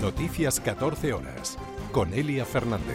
Noticias 14 horas, con Elia Fernández.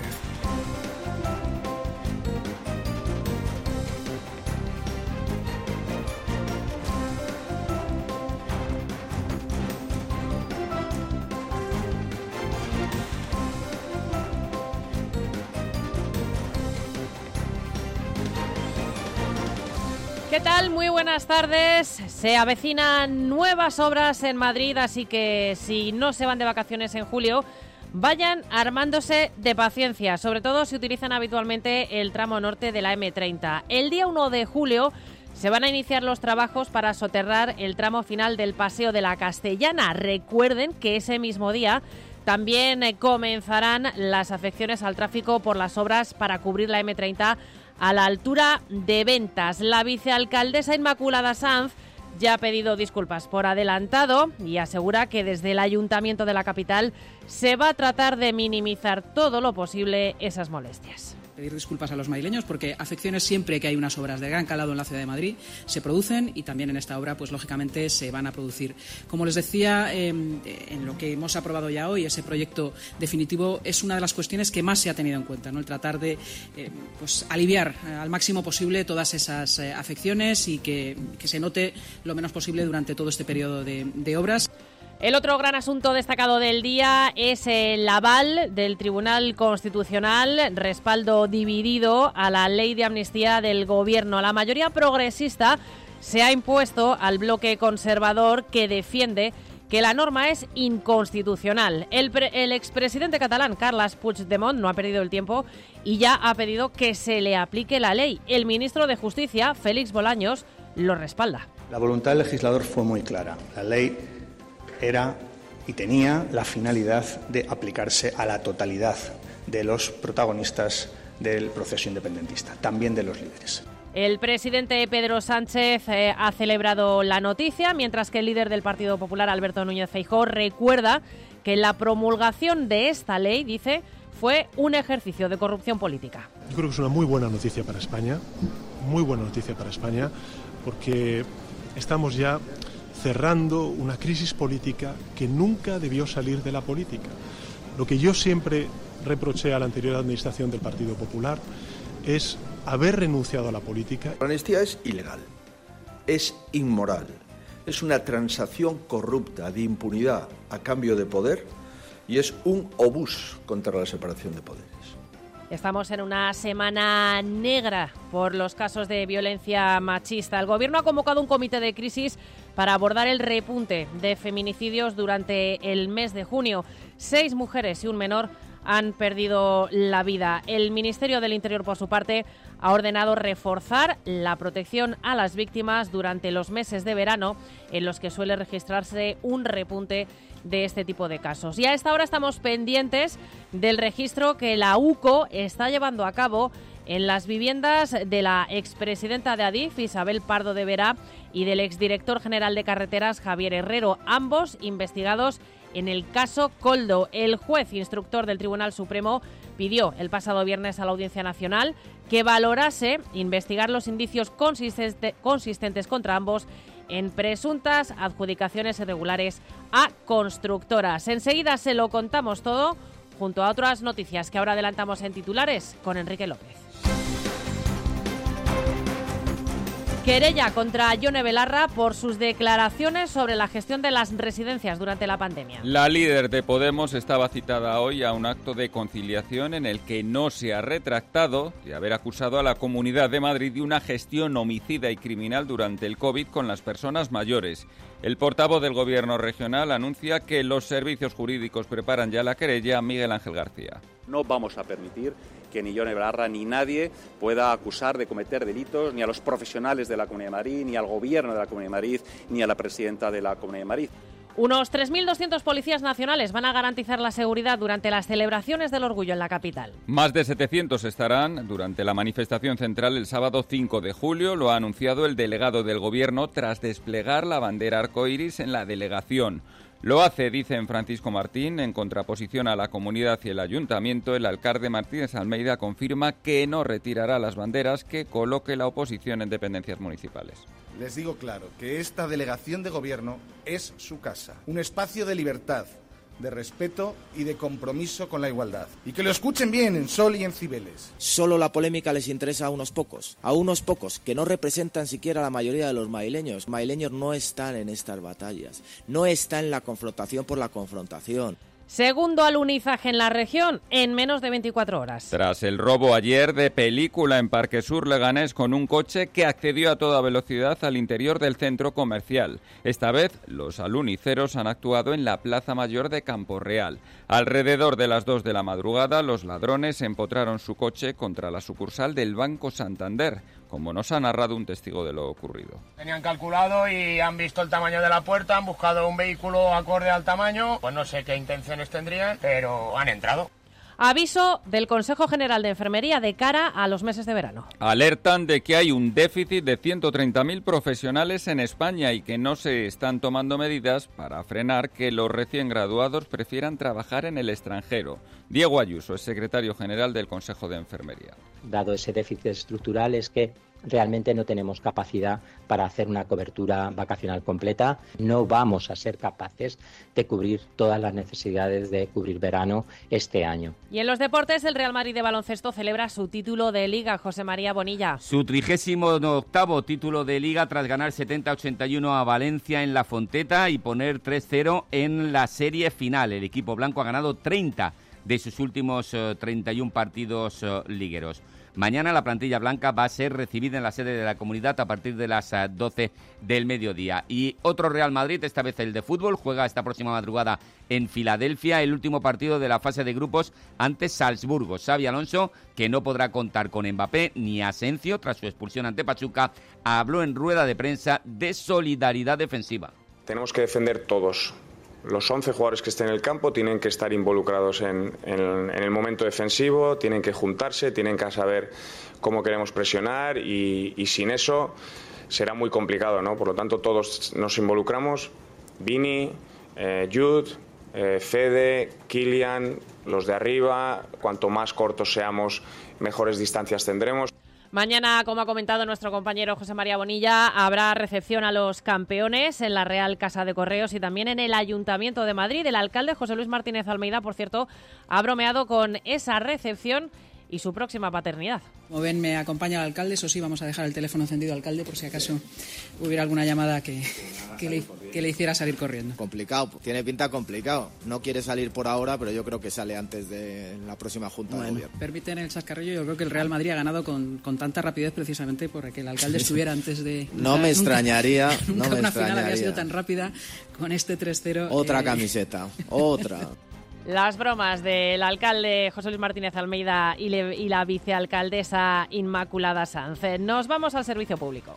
¿Qué tal? Muy buenas tardes. Se avecinan nuevas obras en Madrid, así que si no se van de vacaciones en julio, vayan armándose de paciencia, sobre todo si utilizan habitualmente el tramo norte de la M30. El día 1 de julio se van a iniciar los trabajos para soterrar el tramo final del Paseo de la Castellana. Recuerden que ese mismo día también comenzarán las afecciones al tráfico por las obras para cubrir la M30 a la altura de Ventas. La vicealcaldesa Inmaculada Sanz ya ha pedido disculpas por adelantado y asegura que desde el Ayuntamiento de la capital se va a tratar de minimizar todo lo posible esas molestias. Pedir disculpas a los madrileños porque afecciones siempre que hay unas obras de gran calado en la ciudad de Madrid se producen y también en esta obra pues lógicamente se van a producir. Como les decía, en lo que hemos aprobado ya hoy, ese proyecto definitivo es una de las cuestiones que más se ha tenido en cuenta, ¿no? El tratar de pues aliviar al máximo posible todas esas afecciones y que se note lo menos posible durante todo este periodo de obras. El otro gran asunto destacado del día es el aval del Tribunal Constitucional, respaldo dividido a la ley de amnistía del Gobierno. La mayoría progresista se ha impuesto al bloque conservador que defiende que la norma es inconstitucional. El expresidente catalán, Carles Puigdemont, no ha perdido el tiempo y ya ha pedido que se le aplique la ley. El ministro de Justicia, Félix Bolaños, lo respalda. La voluntad del legislador fue muy clara. La ley era y tenía la finalidad de aplicarse a la totalidad de los protagonistas del proceso independentista, también de los líderes. El presidente Pedro Sánchez ha celebrado la noticia, mientras que el líder del Partido Popular, Alberto Núñez Feijóo, recuerda que la promulgación de esta ley, dice, fue un ejercicio de corrupción política. Yo creo que es una muy buena noticia para España, porque estamos ya cerrando una crisis política que nunca debió salir de la política. Lo que yo siempre reproché a la anterior administración del Partido Popular es haber renunciado a la política. La amnistía es ilegal, es inmoral, es una transacción corrupta de impunidad a cambio de poder y es un obús contra la separación de poderes. Estamos en una semana negra por los casos de violencia machista. El Gobierno ha convocado un comité de crisis para abordar el repunte de feminicidios durante el mes de junio. 6 mujeres y un menor han perdido la vida. El Ministerio del Interior, por su parte, ha ordenado reforzar la protección a las víctimas durante los meses de verano, en los que suele registrarse un repunte de este tipo de casos. Y a esta hora estamos pendientes del registro que la UCO está llevando a cabo en las viviendas de la expresidenta de Adif, Isabel Pardo de Vera, y del exdirector general de Carreteras, Javier Herrero, ambos investigados en el caso Koldo. El juez instructor del Tribunal Supremo pidió el pasado viernes a la Audiencia Nacional que valorase investigar los indicios consistentes contra ambos en presuntas adjudicaciones irregulares a constructoras. Enseguida se lo contamos todo, junto a otras noticias que ahora adelantamos en titulares con Enrique López. Querella contra Ione Belarra por sus declaraciones sobre la gestión de las residencias durante la pandemia. La líder de Podemos estaba citada hoy a un acto de conciliación en el que no se ha retractado de haber acusado a la Comunidad de Madrid de una gestión homicida y criminal durante el COVID con las personas mayores. El portavoz del Gobierno regional anuncia que los servicios jurídicos preparan ya la querella. Miguel Ángel García. No vamos a permitir que ni Ione Belarra ni nadie pueda acusar de cometer delitos ni a los profesionales de la Comunidad de Madrid, ni al Gobierno de la Comunidad de Madrid, ni a la presidenta de la Comunidad de Madrid. Unos 3.200 policías nacionales van a garantizar la seguridad durante las celebraciones del orgullo en la capital. Más de 700 estarán durante la manifestación central el sábado 5 de julio, lo ha anunciado el delegado del Gobierno tras desplegar la bandera arcoíris en la delegación. Lo hace, dicen Francisco Martín, en contraposición a la comunidad y el ayuntamiento. El alcalde Martínez Almeida confirma que no retirará las banderas que coloque la oposición en dependencias municipales. Les digo claro que esta delegación de gobierno es su casa, un espacio de libertad, de respeto y de compromiso con la igualdad. Y que lo escuchen bien en Sol y en Cibeles. Solo la polémica les interesa a unos pocos que no representan siquiera a la mayoría de los madrileños. Los madrileños no están en estas batallas, no están en la confrontación por la confrontación. Segundo alunizaje en la región en menos de 24 horas. Tras el robo ayer de película en Parque Sur Leganés con un coche que accedió a toda velocidad al interior del centro comercial. Esta vez los aluniceros han actuado en la Plaza Mayor de Campo Real. Alrededor de las 2 de la madrugada los ladrones empotraron su coche contra la sucursal del Banco Santander, como nos ha narrado un testigo de lo ocurrido. Tenían calculado y han visto el tamaño de la puerta, han buscado un vehículo acorde al tamaño, pues no sé qué intenciones tendrían, pero han entrado. Aviso del Consejo General de Enfermería de cara a los meses de verano. Alertan de que hay un déficit de 130.000 profesionales en España y que no se están tomando medidas para frenar que los recién graduados prefieran trabajar en el extranjero. Diego Ayuso es secretario general del Consejo de Enfermería. Dado ese déficit estructural es que realmente no tenemos capacidad para hacer una cobertura vacacional completa. No vamos a ser capaces de cubrir todas las necesidades de cubrir verano este año. Y en los deportes, el Real Madrid de baloncesto celebra su título de Liga. José María Bonilla. Su 38º título de Liga tras ganar 70-81 a Valencia en La Fonteta y poner 3-0 en la serie final. El equipo blanco ha ganado 30 de sus últimos 31 partidos ligueros. Mañana la plantilla blanca va a ser recibida en la sede de la Comunidad a partir de las 12 del mediodía. Y otro Real Madrid, esta vez el de fútbol, juega esta próxima madrugada en Filadelfia el último partido de la fase de grupos ante Salzburgo. Xabi Alonso, que no podrá contar con Mbappé ni Asensio tras su expulsión ante Pachuca, habló en rueda de prensa de solidaridad defensiva. Tenemos que defender todos. Los 11 jugadores que estén en el campo tienen que estar involucrados en el momento defensivo, tienen que juntarse, tienen que saber cómo queremos presionar y sin eso será muy complicado, ¿no? Por lo tanto, todos nos involucramos, Vini, Jude, Fede, Kylian, los de arriba, cuanto más cortos seamos, mejores distancias tendremos. Mañana, como ha comentado nuestro compañero José María Bonilla, habrá recepción a los campeones en la Real Casa de Correos y también en el Ayuntamiento de Madrid. El alcalde José Luis Martínez Almeida, por cierto, ha bromeado con esa recepción y su próxima paternidad. Como ven, me acompaña el alcalde. Eso sí, vamos a dejar el teléfono encendido, alcalde, por si acaso hubiera alguna llamada que le hiciera salir corriendo. Complicado, tiene pinta complicado. No quiere salir por ahora, pero yo creo que sale antes de la próxima Junta de Gobierno. Permiten el chascarrillo, yo creo que el Real Madrid ha ganado con tanta rapidez precisamente porque el alcalde estuviera antes de... No me extrañaría. Nunca una final había sido tan rápida con este 3-0. Otra camiseta, otra. Las bromas del alcalde José Luis Martínez Almeida y la vicealcaldesa Inmaculada Sanz. Nos vamos al servicio público.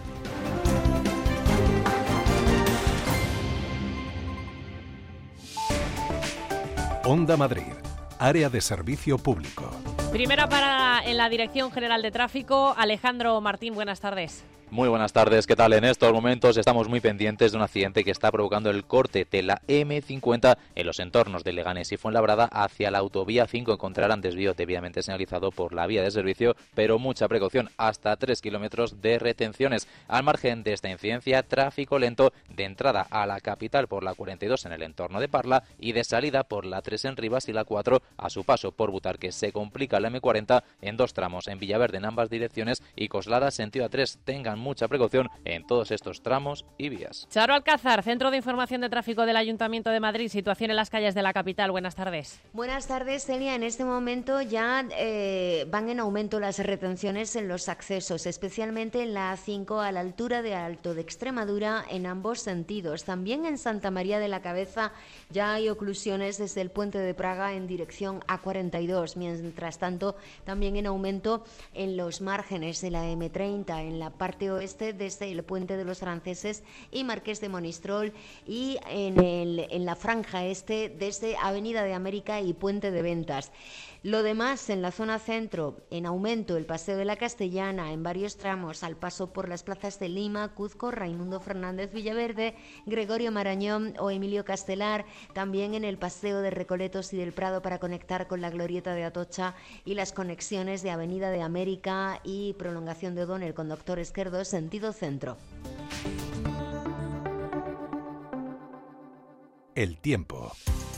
Onda Madrid, área de servicio público. Primera parada en la Dirección General de Tráfico. Alejandro Martín, buenas tardes. Muy buenas tardes, ¿qué tal? En estos momentos estamos muy pendientes de un accidente que está provocando el corte de la M50 en los entornos de Leganés y Fuenlabrada hacia la autovía 5. Encontrarán desvío debidamente señalizado por la vía de servicio, pero mucha precaución, hasta 3 kilómetros de retenciones. Al margen de esta incidencia, tráfico lento de entrada a la capital por la 42 en el entorno de Parla y de salida por la 3 en Rivas y la 4 a su paso por Butarque. Se complica la M40 en dos tramos, en Villaverde en ambas direcciones y Coslada sentido A3. Tengan mucha precaución en todos estos tramos y vías. Charo Alcázar, Centro de Información de Tráfico del Ayuntamiento de Madrid, situación en las calles de la capital. Buenas tardes. Buenas tardes, Celia. En este momento ya van en aumento las retenciones en los accesos, especialmente en la A5 a la altura de Alto de Extremadura en ambos sentidos. También en Santa María de la Cabeza ya hay oclusiones desde el Puente de Praga en dirección A42. Mientras tanto, también en aumento en los márgenes de la M30, en la parte oeste desde el Puente de los Franceses y Marqués de Monistrol, y en la franja este desde Avenida de América y Puente de Ventas. Lo demás en la zona centro, en aumento el Paseo de la Castellana en varios tramos al paso por las plazas de Lima, Cuzco, Raimundo Fernández Villaverde, Gregorio Marañón o Emilio Castelar, también en el Paseo de Recoletos y del Prado para conectar con la Glorieta de Atocha y las conexiones de Avenida de América y prolongación de O'Donnell con Doctor Esquerdo sentido centro. El tiempo.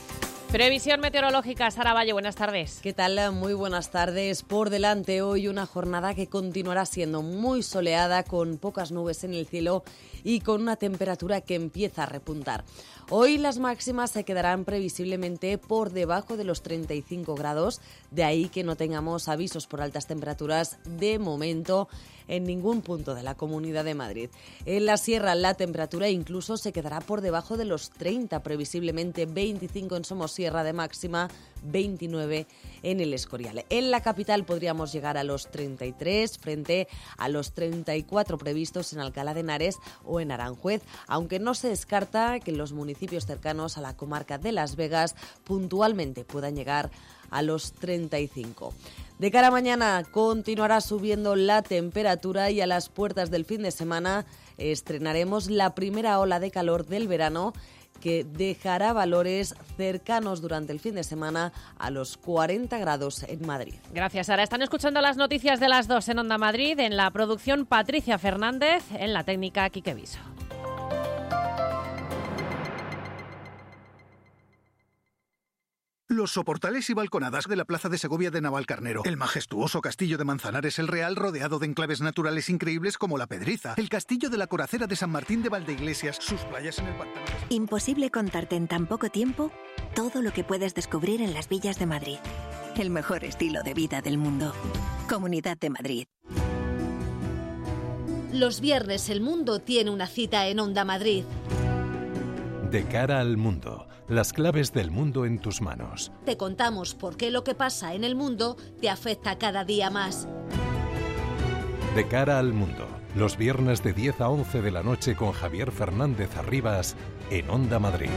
Previsión meteorológica, Sara Valle, buenas tardes. ¿Qué tal? Muy buenas tardes. Por delante hoy una jornada que continuará siendo muy soleada, con pocas nubes en el cielo y con una temperatura que empieza a repuntar. Hoy las máximas se quedarán previsiblemente por debajo de los 35 grados, de ahí que no tengamos avisos por altas temperaturas de momento en ningún punto de la Comunidad de Madrid. En la sierra la temperatura incluso se quedará por debajo de los 30, previsiblemente 25 en Somosierra de máxima, 29 en el Escorial. En la capital podríamos llegar a los 33 frente a los 34 previstos en Alcalá de Henares o en Aranjuez, aunque no se descarta que en los municipios cercanos a la comarca de Las Vegas puntualmente puedan llegar a los 35. De cara a mañana continuará subiendo la temperatura y a las puertas del fin de semana estrenaremos la primera ola de calor del verano, que dejará valores cercanos durante el fin de semana a los 40 grados en Madrid. Gracias, Sara. Están escuchando las noticias de las 2 en Onda Madrid. En la producción, Patricia Fernández. En la técnica, Quique Viso. Los soportales y balconadas de la Plaza de Segovia de Navalcarnero, el majestuoso castillo de Manzanares el Real, rodeado de enclaves naturales increíbles como La Pedriza, el castillo de la Coracera de San Martín de Valdeiglesias, sus playas en el pantano. Imposible contarte en tan poco tiempo todo lo que puedes descubrir en las villas de Madrid. El mejor estilo de vida del mundo. Comunidad de Madrid. Los viernes el mundo tiene una cita en Onda Madrid. De cara al mundo, las claves del mundo en tus manos. Te contamos por qué lo que pasa en el mundo te afecta cada día más. De cara al mundo, los viernes de 10 a 11 de la noche con Javier Fernández Arribas en Onda Madrid.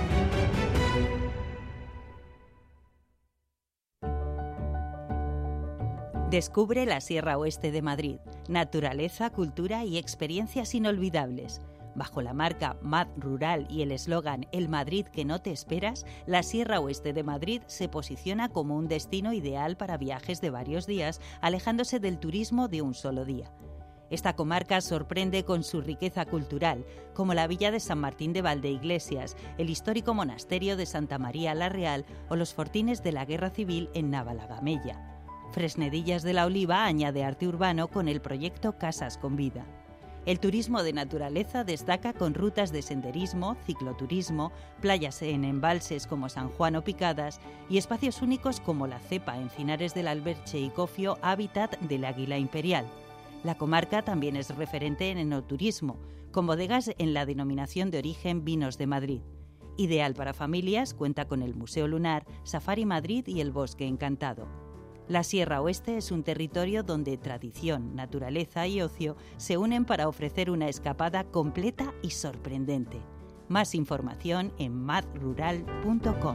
Descubre la Sierra Oeste de Madrid. Naturaleza, cultura y experiencias inolvidables. Bajo la marca Mad Rural y el eslogan El Madrid que no te esperas, la Sierra Oeste de Madrid se posiciona como un destino ideal para viajes de varios días, alejándose del turismo de un solo día. Esta comarca sorprende con su riqueza cultural, como la villa de San Martín de Valdeiglesias, el histórico monasterio de Santa María la Real o los fortines de la Guerra Civil en Navalagamella. Fresnedillas de la Oliva añade arte urbano con el proyecto Casas con Vida. El turismo de naturaleza destaca con rutas de senderismo, cicloturismo, playas en embalses como San Juan o Picadas y espacios únicos como la Cepa, Encinares del Alberche y Cofio, hábitat del águila imperial. La comarca también es referente en enoturismo, con bodegas en la denominación de origen Vinos de Madrid. Ideal para familias, cuenta con el Museo Lunar, Safari Madrid y el Bosque Encantado. La Sierra Oeste es un territorio donde tradición, naturaleza y ocio se unen para ofrecer una escapada completa y sorprendente. Más información en madrural.com.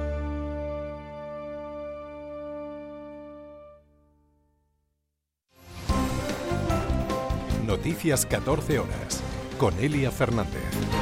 Noticias 14 horas con Elia Fernández.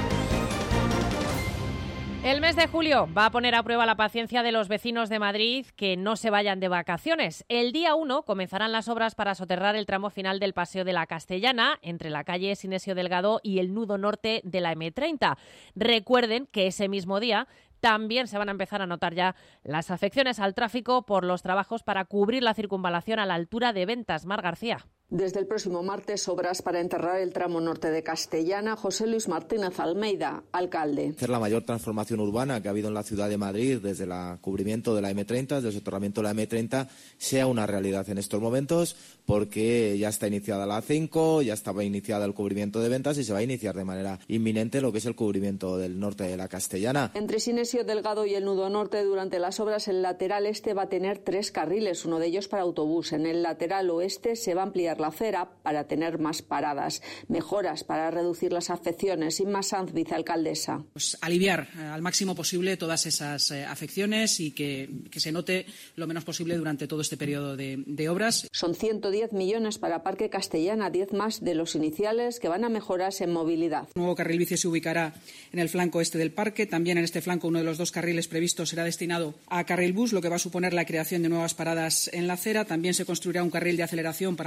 El mes de julio va a poner a prueba la paciencia de los vecinos de Madrid que no se vayan de vacaciones. El día 1 comenzarán las obras para soterrar el tramo final del Paseo de la Castellana, entre la calle Sinesio Delgado y el nudo norte de la M30. Recuerden que ese mismo día también se van a empezar a notar ya las afecciones al tráfico por los trabajos para cubrir la circunvalación a la altura de Ventas. Mar García. Desde el próximo martes, obras para enterrar el tramo norte de Castellana. José Luis Martínez Almeida, alcalde. Hacer la mayor transformación urbana que ha habido en la ciudad de Madrid desde el cubrimiento de la M30, desde el soterramiento de la M30, sea una realidad en estos momentos, porque ya está iniciada la A5, ya estaba iniciada el cubrimiento de Ventas y se va a iniciar de manera inminente lo que es el cubrimiento del norte de la Castellana. Entre Sinesio Delgado y el nudo norte, durante las obras, el lateral este va a tener 3 carriles, uno de ellos para autobús. En el lateral oeste se va a ampliar la acera para tener más paradas, mejoras para reducir las afecciones. Inma Sanz, vicealcaldesa. Pues aliviar al máximo posible todas esas afecciones y que se note lo menos posible durante todo este periodo de obras. Son 110 millones para Parque Castellana, 10 más de los iniciales, que van a mejorarse en movilidad. Un nuevo carril bici se ubicará en el flanco este del parque. También en este flanco uno de los 2 carriles previstos será destinado a carril bus, lo que va a suponer la creación de nuevas paradas en la acera. También se construirá un carril de aceleración para la incorporación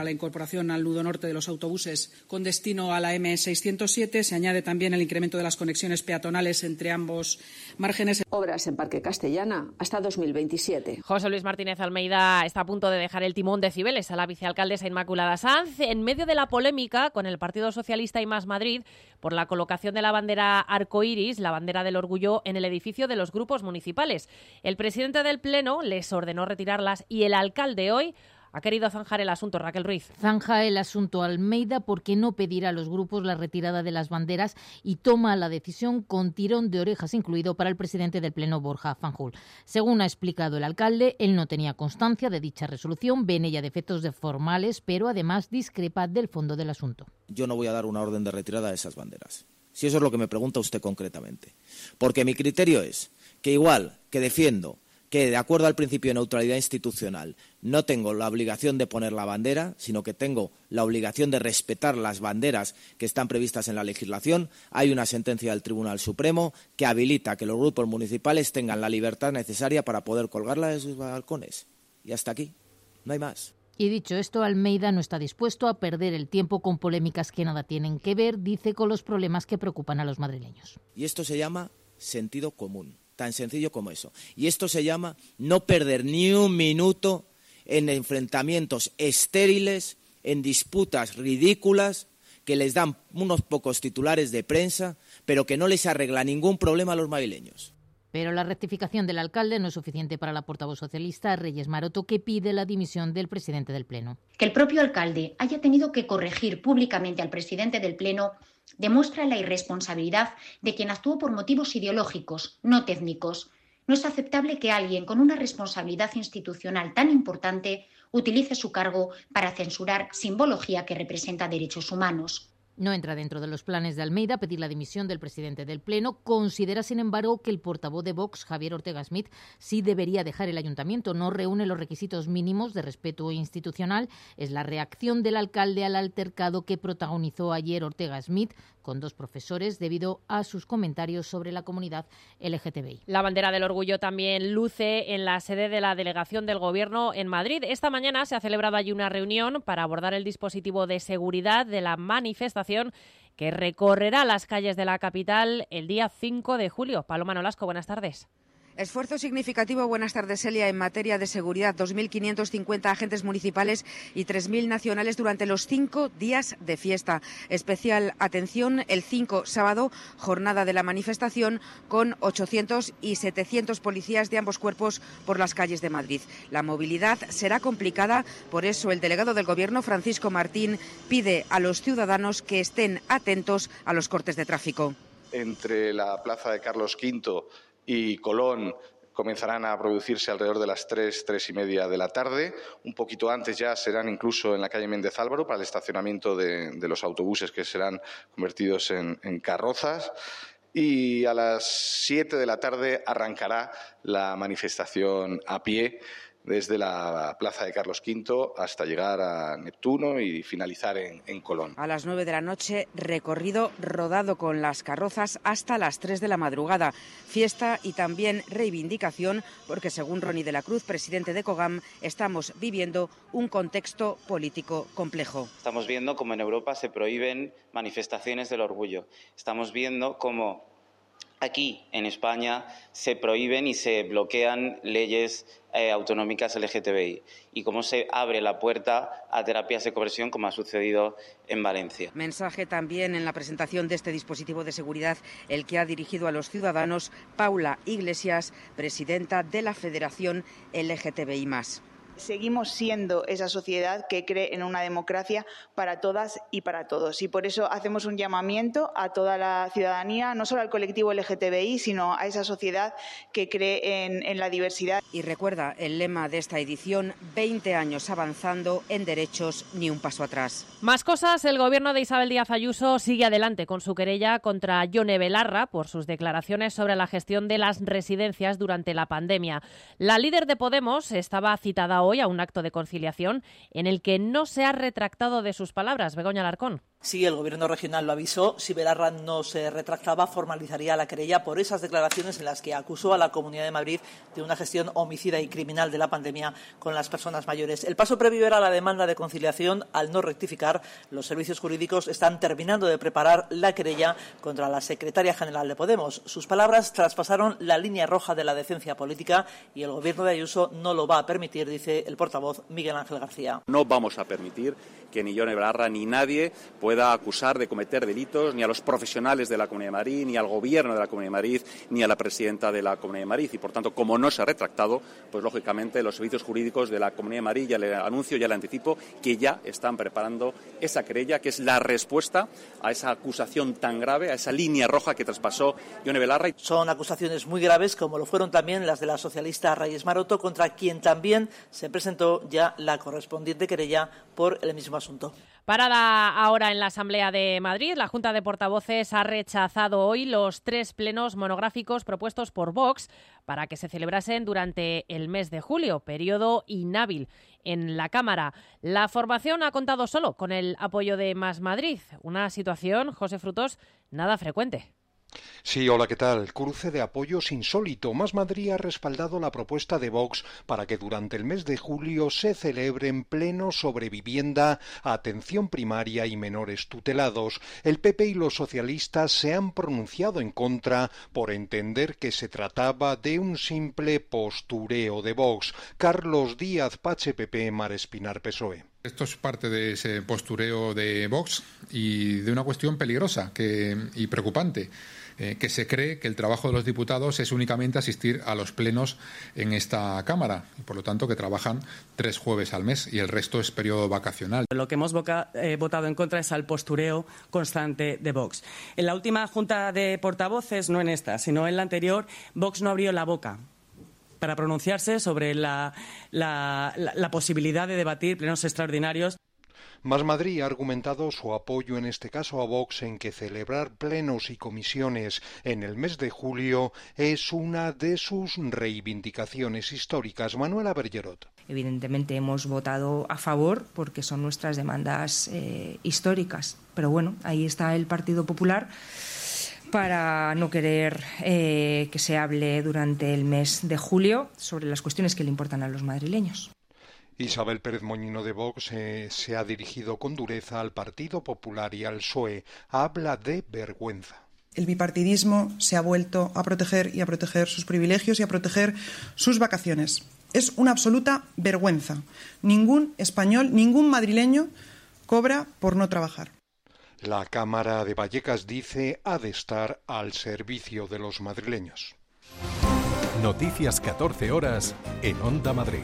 actualización al nudo norte de los autobuses con destino a la M607. Se añade también el incremento de las conexiones peatonales entre ambos márgenes. Obras en Parque Castellana hasta 2027. José Luis Martínez Almeida está a punto de dejar el timón de Cibeles a la vicealcaldesa Inmaculada Sanz en medio de la polémica con el Partido Socialista y Más Madrid por la colocación de la bandera arcoíris, la bandera del orgullo, en el edificio de los grupos municipales. El presidente del Pleno les ordenó retirarlas y el alcalde hoy ha querido zanjar el asunto. Raquel Ruiz. Zanja el asunto Almeida porque no pedirá a los grupos la retirada de las banderas y toma la decisión con tirón de orejas incluido para el presidente del Pleno, Borja Fanjul. Según ha explicado el alcalde, él no tenía constancia de dicha resolución, ve en ella defectos formales, pero además discrepa del fondo del asunto. Yo no voy a dar una orden de retirada de esas banderas, si eso es lo que me pregunta usted concretamente. Porque mi criterio es que igual que defiendo que, de acuerdo al principio de neutralidad institucional, no tengo la obligación de poner la bandera, sino que tengo la obligación de respetar las banderas que están previstas en la legislación. Hay una sentencia del Tribunal Supremo que habilita que los grupos municipales tengan la libertad necesaria para poder colgarla de sus balcones. Y hasta aquí, no hay más. Y dicho esto, Almeida no está dispuesto a perder el tiempo con polémicas que nada tienen que ver, dice, con los problemas que preocupan a los madrileños. Y esto se llama sentido común. Tan sencillo como eso. Y esto se llama no perder ni un minuto en enfrentamientos estériles, en disputas ridículas que les dan unos pocos titulares de prensa, pero que no les arregla ningún problema a los madrileños. Pero la rectificación del alcalde no es suficiente para la portavoz socialista, Reyes Maroto, que pide la dimisión del presidente del Pleno. Que el propio alcalde haya tenido que corregir públicamente al presidente del Pleno demuestra la irresponsabilidad de quien actuó por motivos ideológicos, no técnicos. No es aceptable que alguien con una responsabilidad institucional tan importante utilice su cargo para censurar simbología que representa derechos humanos. No entra dentro de los planes de Almeida pedir la dimisión del presidente del Pleno. Considera, sin embargo, que el portavoz de Vox, Javier Ortega Smith, sí debería dejar el ayuntamiento. No reúne los requisitos mínimos de respeto institucional. Es la reacción del alcalde al altercado que protagonizó ayer Ortega Smith con dos profesores debido a sus comentarios sobre la comunidad LGTBI. La bandera del orgullo también luce en la sede de la delegación del Gobierno en Madrid. Esta mañana se ha celebrado allí una reunión para abordar el dispositivo de seguridad de la manifestación que recorrerá las calles de la capital el día 5 de julio. Paloma Nolasco, buenas tardes. Esfuerzo significativo, buenas tardes, Celia, en materia de seguridad. 2.550 agentes municipales y 3.000 nacionales durante los 5 días de fiesta. Especial atención el 5, sábado, jornada de la manifestación, con 800 y 700 policías de ambos cuerpos por las calles de Madrid. La movilidad será complicada, por eso el delegado del Gobierno, Francisco Martín, pide a los ciudadanos que estén atentos a los cortes de tráfico. Entre la plaza de Carlos V y Colón comenzarán a producirse alrededor de las 3 y media de la tarde. Un poquito antes ya serán incluso en la calle Méndez Álvaro para el estacionamiento de los autobuses que serán convertidos en carrozas. Y a las 7 de la tarde arrancará la manifestación a pie desde la plaza de Carlos V hasta llegar a Neptuno y finalizar en Colón. A las 9 de la noche, recorrido rodado con las carrozas hasta las 3 de la madrugada. Fiesta y también reivindicación, porque según Ronnie de la Cruz, presidente de COGAM, estamos viviendo un contexto político complejo. Estamos viendo cómo en Europa se prohíben manifestaciones del orgullo. Estamos viendo cómo aquí en España se prohíben y se bloquean leyes autonómicas LGTBI y cómo se abre la puerta a terapias de conversión como ha sucedido en Valencia. Mensaje también en la presentación de este dispositivo de seguridad, el que ha dirigido a los ciudadanos Paula Iglesias, presidenta de la Federación LGTBI+. Seguimos siendo esa sociedad que cree en una democracia para todas y para todos. Y por eso hacemos un llamamiento a toda la ciudadanía, no solo al colectivo LGTBI, sino a esa sociedad que cree en la diversidad. Y recuerda el lema de esta edición, 20 años avanzando en derechos, ni un paso atrás. Más cosas, el gobierno de Isabel Díaz Ayuso sigue adelante con su querella contra Yone Belarra por sus declaraciones sobre la gestión de las residencias durante la pandemia. La líder de Podemos estaba citada hoy a un acto de conciliación en el que no se ha retractado de sus palabras. Begoña Alarcón. Sí, el Gobierno regional lo avisó. Si Belarra no se retractaba, formalizaría la querella por esas declaraciones en las que acusó a la Comunidad de Madrid de una gestión homicida y criminal de la pandemia con las personas mayores. El paso previo era la demanda de conciliación. Al no rectificar, los servicios jurídicos están terminando de preparar la querella contra la secretaria general de Podemos. Sus palabras traspasaron la línea roja de la decencia política y el Gobierno de Ayuso no lo va a permitir, dice el portavoz Miguel Ángel García. No vamos a permitir que ni Yone Belarra ni nadie pueda acusar de cometer delitos ni a los profesionales de la Comunidad de Madrid, ni al Gobierno de la Comunidad de Madrid, ni a la presidenta de la Comunidad de Madrid. Y, por tanto, como no se ha retractado, pues lógicamente los servicios jurídicos de la Comunidad de Madrid, ya le anuncio, ya le anticipo, que ya están preparando esa querella, que es la respuesta a esa acusación tan grave, a esa línea roja que traspasó Yone Belarra. Son acusaciones muy graves, como lo fueron también las de la socialista Reyes Maroto, contra quien también se presentó ya la correspondiente querella por el mismo asunto. Parada ahora en la Asamblea de Madrid. La Junta de Portavoces ha rechazado hoy los 3 plenos monográficos propuestos por Vox para que se celebrasen durante el mes de julio, periodo inhábil en la Cámara. La formación ha contado solo con el apoyo de Más Madrid, una situación, José Frutos, nada frecuente. Sí, hola, ¿qué tal? Cruce de apoyos insólito. Más Madrid ha respaldado la propuesta de Vox para que durante el mes de julio se celebren plenos sobre vivienda, atención primaria y menores tutelados. El PP y los socialistas se han pronunciado en contra por entender que se trataba de un simple postureo de Vox. Carlos Díaz, Pache PP, Mar Espinar, PSOE. Esto es parte de ese postureo de Vox y de una cuestión peligrosa y preocupante, que se cree que el trabajo de los diputados es únicamente asistir a los plenos en esta Cámara y, por lo tanto, que trabajan 3 jueves al mes y el resto es periodo vacacional. Lo que hemos votado en contra es al postureo constante de Vox. En la última Junta de Portavoces, no en esta, sino en la anterior, Vox no abrió la boca para pronunciarse sobre la posibilidad de debatir plenos extraordinarios. Más Madrid ha argumentado su apoyo en este caso a Vox en que celebrar plenos y comisiones en el mes de julio es una de sus reivindicaciones históricas. Manuela Bergerot. Evidentemente hemos votado a favor porque son nuestras demandas históricas, pero bueno, ahí está el Partido Popular para no querer que se hable durante el mes de julio sobre las cuestiones que le importan a los madrileños. Isabel Pérez Moñino de Vox se ha dirigido con dureza al Partido Popular y al PSOE. Habla de vergüenza. El bipartidismo se ha vuelto a proteger y a proteger sus privilegios y a proteger sus vacaciones. Es una absoluta vergüenza. Ningún español, ningún madrileño cobra por no trabajar. La Cámara de Vallecas dice ha de estar al servicio de los madrileños. Noticias 14 horas en Onda Madrid.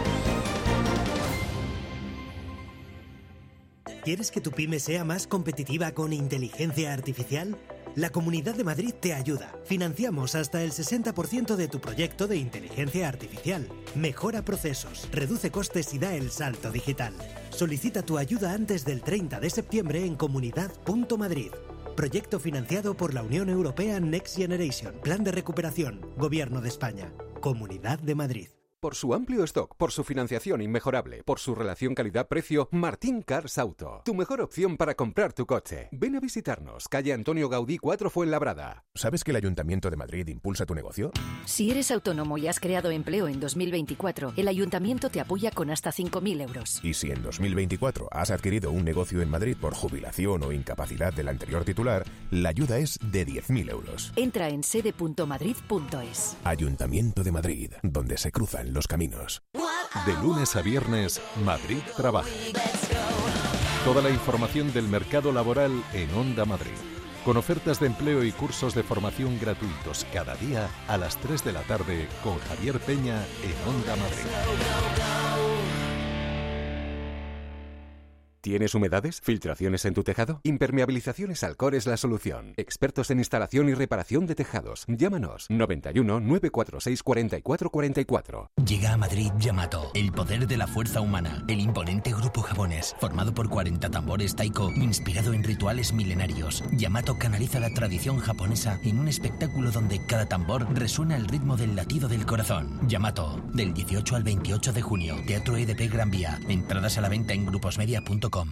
¿Quieres que tu pyme sea más competitiva con inteligencia artificial? La Comunidad de Madrid te ayuda. Financiamos hasta el 60% de tu proyecto de inteligencia artificial. Mejora procesos, reduce costes y da el salto digital. Solicita tu ayuda antes del 30 de septiembre en comunidad.madrid. Proyecto financiado por la Unión Europea Next Generation. Plan de recuperación. Gobierno de España. Comunidad de Madrid. Por su amplio stock, por su financiación inmejorable, por su relación calidad-precio, Martín Cars Auto. Tu mejor opción para comprar tu coche. Ven a visitarnos, calle Antonio Gaudí 4 Fuenlabrada. ¿Sabes que el Ayuntamiento de Madrid impulsa tu negocio? Si eres autónomo y has creado empleo en 2024, el Ayuntamiento te apoya con hasta 5.000 euros. Y si en 2024 has adquirido un negocio en Madrid por jubilación o incapacidad del anterior titular, la ayuda es de 10.000 euros. Entra en sede.madrid.es. Ayuntamiento de Madrid, donde se cruzan los caminos. De lunes a viernes, Madrid trabaja. Toda la información del mercado laboral en Onda Madrid. Con ofertas de empleo y cursos de formación gratuitos cada día a las 3 de la tarde con Javier Peña en Onda Madrid. ¿Tienes humedades? ¿Filtraciones en tu tejado? Impermeabilizaciones Alcor es la solución. Expertos en instalación y reparación de tejados. Llámanos 91 946 44 44. Llega a Madrid Yamato, el poder de la fuerza humana. El imponente grupo japonés, formado por 40 tambores taiko, inspirado en rituales milenarios. Yamato canaliza la tradición japonesa en un espectáculo donde cada tambor resuena el ritmo del latido del corazón. Yamato, del 18 al 28 de junio. Teatro EDP Gran Vía. Entradas a la venta en gruposmedia.com.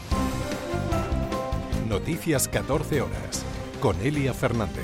Noticias 14 horas, con Elia Fernández.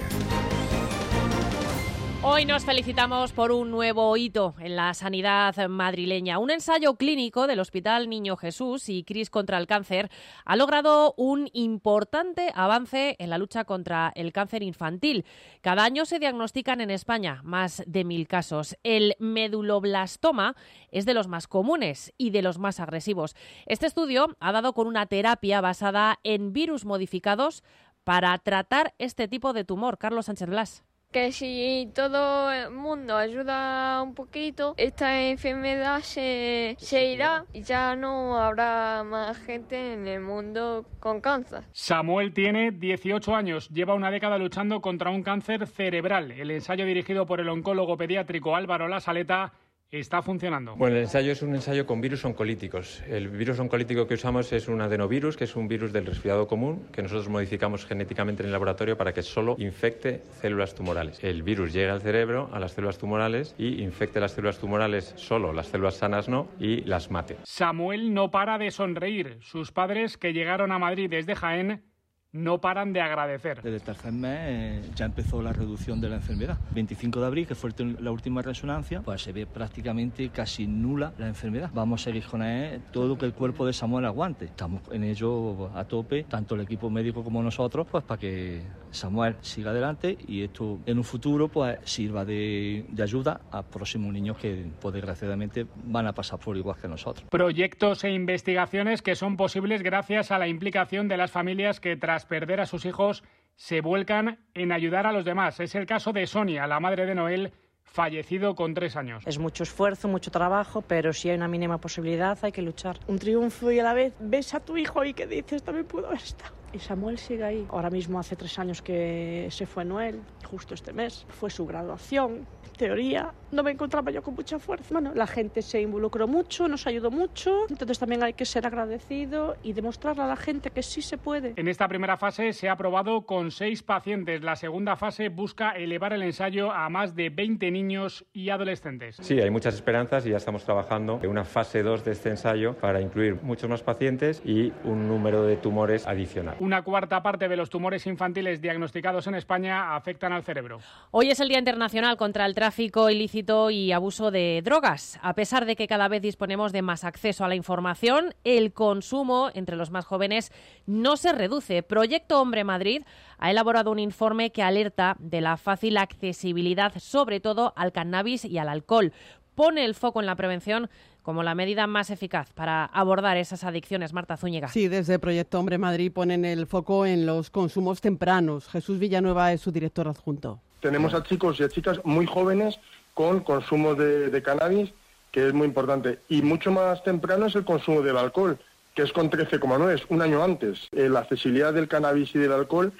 Hoy nos felicitamos por un nuevo hito en la sanidad madrileña. Un ensayo clínico del Hospital Niño Jesús y CRIS contra el cáncer ha logrado un importante avance en la lucha contra el cáncer infantil. Cada año se diagnostican en España más de 1.000 casos. El meduloblastoma es de los más comunes y de los más agresivos. Este estudio ha dado con una terapia basada en virus modificados para tratar este tipo de tumor. Carlos Sánchez Blas. Que si todo el mundo ayuda un poquito, esta enfermedad se irá y ya no habrá más gente en el mundo con cáncer. Samuel tiene 18 años, lleva una década luchando contra un cáncer cerebral. El ensayo dirigido por el oncólogo pediátrico Álvaro Lasaleta está funcionando. Bueno, el ensayo es un ensayo con virus oncolíticos. El virus oncolítico que usamos es un adenovirus, que es un virus del resfriado común, que nosotros modificamos genéticamente en el laboratorio para que solo infecte células tumorales. El virus llega al cerebro, a las células tumorales, y infecte las células tumorales solo, las células sanas no, y las mate. Samuel no para de sonreír. Sus padres, que llegaron a Madrid desde Jaén, no paran de agradecer. Desde el tercer mes ya empezó la reducción de la enfermedad. 25 de abril, que fue la última resonancia, pues se ve prácticamente casi nula la enfermedad. Vamos a seguir con todo lo que el cuerpo de Samuel aguante. Estamos en ello a tope, tanto el equipo médico como nosotros, pues para que Samuel siga adelante y esto en un futuro pues sirva de ayuda a próximos niños que pues, desgraciadamente van a pasar por igual que nosotros. Proyectos e investigaciones que son posibles gracias a la implicación de las familias que tras perder a sus hijos se vuelcan en ayudar a los demás. Es el caso de Sonia, la madre de Noel, fallecido con 3 años. Es mucho esfuerzo, mucho trabajo, pero si hay una mínima posibilidad hay que luchar. Un triunfo y a la vez ves a tu hijo y que dices, también pudo haber estado. Y Samuel sigue ahí. Ahora mismo hace 3 años que se fue Noel, justo este mes. Fue su graduación. En teoría, no me encontraba yo con mucha fuerza. Bueno, la gente se involucró mucho, nos ayudó mucho. Entonces también hay que ser agradecido y demostrarle a la gente que sí se puede. En esta primera fase se ha probado con 6 pacientes. La segunda fase busca elevar el ensayo a más de 20 niños y adolescentes. Sí, hay muchas esperanzas y ya estamos trabajando en una fase 2 de este ensayo para incluir muchos más pacientes y un número de tumores adicional. Una cuarta parte de los tumores infantiles diagnosticados en España afectan al cerebro. Hoy es el Día Internacional contra el Tráfico Ilícito y Abuso de Drogas. A pesar de que cada vez disponemos de más acceso a la información, el consumo entre los más jóvenes no se reduce. Proyecto Hombre Madrid ha elaborado un informe que alerta de la fácil accesibilidad, sobre todo al cannabis y al alcohol. Pone el foco en la prevención como la medida más eficaz para abordar esas adicciones. Marta Zúñiga. Sí, desde Proyecto Hombre Madrid ponen el foco en los consumos tempranos. Jesús Villanueva es su director adjunto. Tenemos a chicos y a chicas muy jóvenes con consumo de cannabis, que es muy importante. Y mucho más temprano es el consumo del alcohol, que es con 13,9, es un año antes. La accesibilidad del cannabis y del alcohol,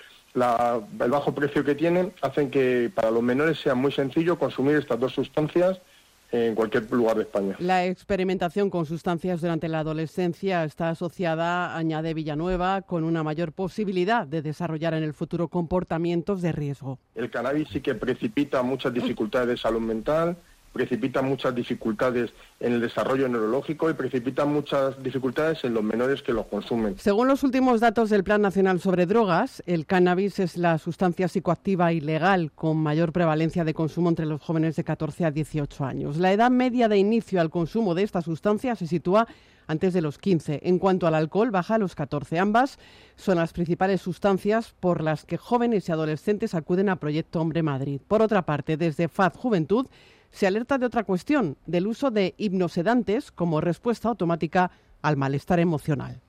el bajo precio que tienen, hacen que para los menores sea muy sencillo consumir estas dos sustancias en cualquier lugar de España. La experimentación con sustancias durante la adolescencia está asociada, añade Villanueva, con una mayor posibilidad de desarrollar en el futuro comportamientos de riesgo. El cannabis sí que precipita muchas dificultades de salud mental, precipita muchas dificultades en el desarrollo neurológico y precipita muchas dificultades en los menores que lo consumen. Según los últimos datos del Plan Nacional sobre Drogas, el cannabis es la sustancia psicoactiva ilegal con mayor prevalencia de consumo entre los jóvenes de 14 a 18 años. La edad media de inicio al consumo de esta sustancia se sitúa antes de los 15. En cuanto al alcohol, baja a los 14. Ambas son las principales sustancias por las que jóvenes y adolescentes acuden a Proyecto Hombre Madrid. Por otra parte, desde FAD Juventud se alerta de otra cuestión, del uso de hipnosedantes como respuesta automática al malestar emocional.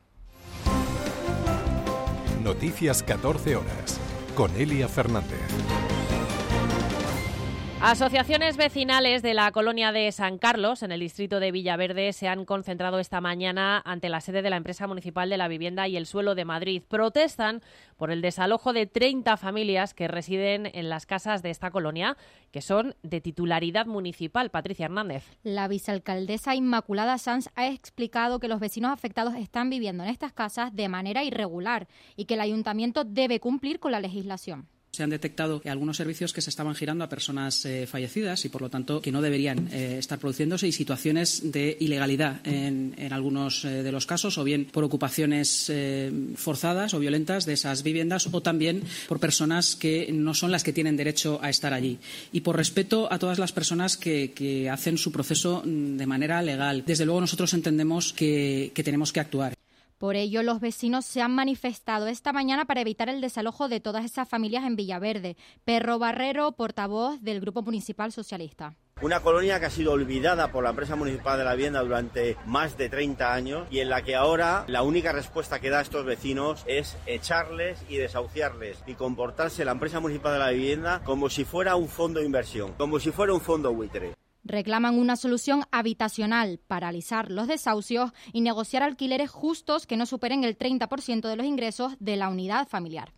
Noticias 14 horas, con Elia Fernández. Asociaciones vecinales de la colonia de San Carlos, en el distrito de Villaverde, se han concentrado esta mañana ante la sede de la Empresa Municipal de la Vivienda y el Suelo de Madrid. Protestan por el desalojo de 30 familias que residen en las casas de esta colonia, que son de titularidad municipal. Patricia Hernández. La vicealcaldesa Inmaculada Sanz ha explicado que los vecinos afectados están viviendo en estas casas de manera irregular y que el ayuntamiento debe cumplir con la legislación. Se han detectado algunos servicios que se estaban girando a personas fallecidas y, por lo tanto, que no deberían estar produciéndose, y situaciones de ilegalidad en algunos de los casos, o bien por ocupaciones forzadas o violentas de esas viviendas, o también por personas que no son las que tienen derecho a estar allí. Y por respeto a todas las personas que hacen su proceso de manera legal. Desde luego, nosotros entendemos que tenemos que actuar. Por ello, los vecinos se han manifestado esta mañana para evitar el desalojo de todas esas familias en Villaverde. Perro Barrero, portavoz del Grupo Municipal Socialista. Una colonia que ha sido olvidada por la Empresa Municipal de la Vivienda durante más de 30 años y en la que ahora la única respuesta que da a estos vecinos es echarles y desahuciarles y comportarse la Empresa Municipal de la Vivienda como si fuera un fondo de inversión, como si fuera un fondo buitre. Reclaman una solución habitacional, paralizar los desahucios y negociar alquileres justos que no superen el 30% de los ingresos de la unidad familiar.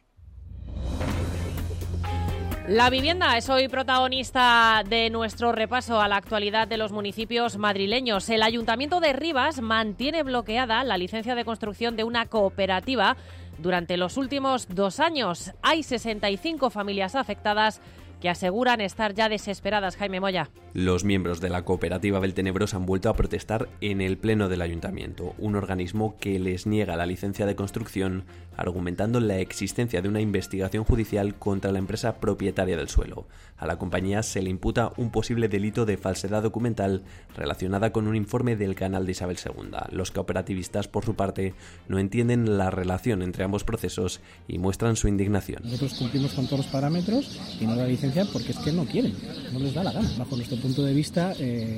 La vivienda es hoy protagonista de nuestro repaso a la actualidad de los municipios madrileños. El Ayuntamiento de Rivas mantiene bloqueada la licencia de construcción de una cooperativa durante los últimos 2 años. Hay 65 familias afectadas que aseguran estar ya desesperadas. Jaime Moya. Los miembros de la cooperativa Beltenebros han vuelto a protestar en el Pleno del Ayuntamiento, un organismo que les niega la licencia de construcción, argumentando la existencia de una investigación judicial contra la empresa propietaria del suelo. A la compañía se le imputa un posible delito de falsedad documental relacionada con un informe del canal de Isabel II. Los cooperativistas, por su parte, no entienden la relación entre ambos procesos y muestran su indignación. Nosotros cumplimos con todos los parámetros y no la licencia porque es que no quieren, no les da la gana. Bajo nuestro punto de vista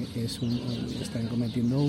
están cometiendo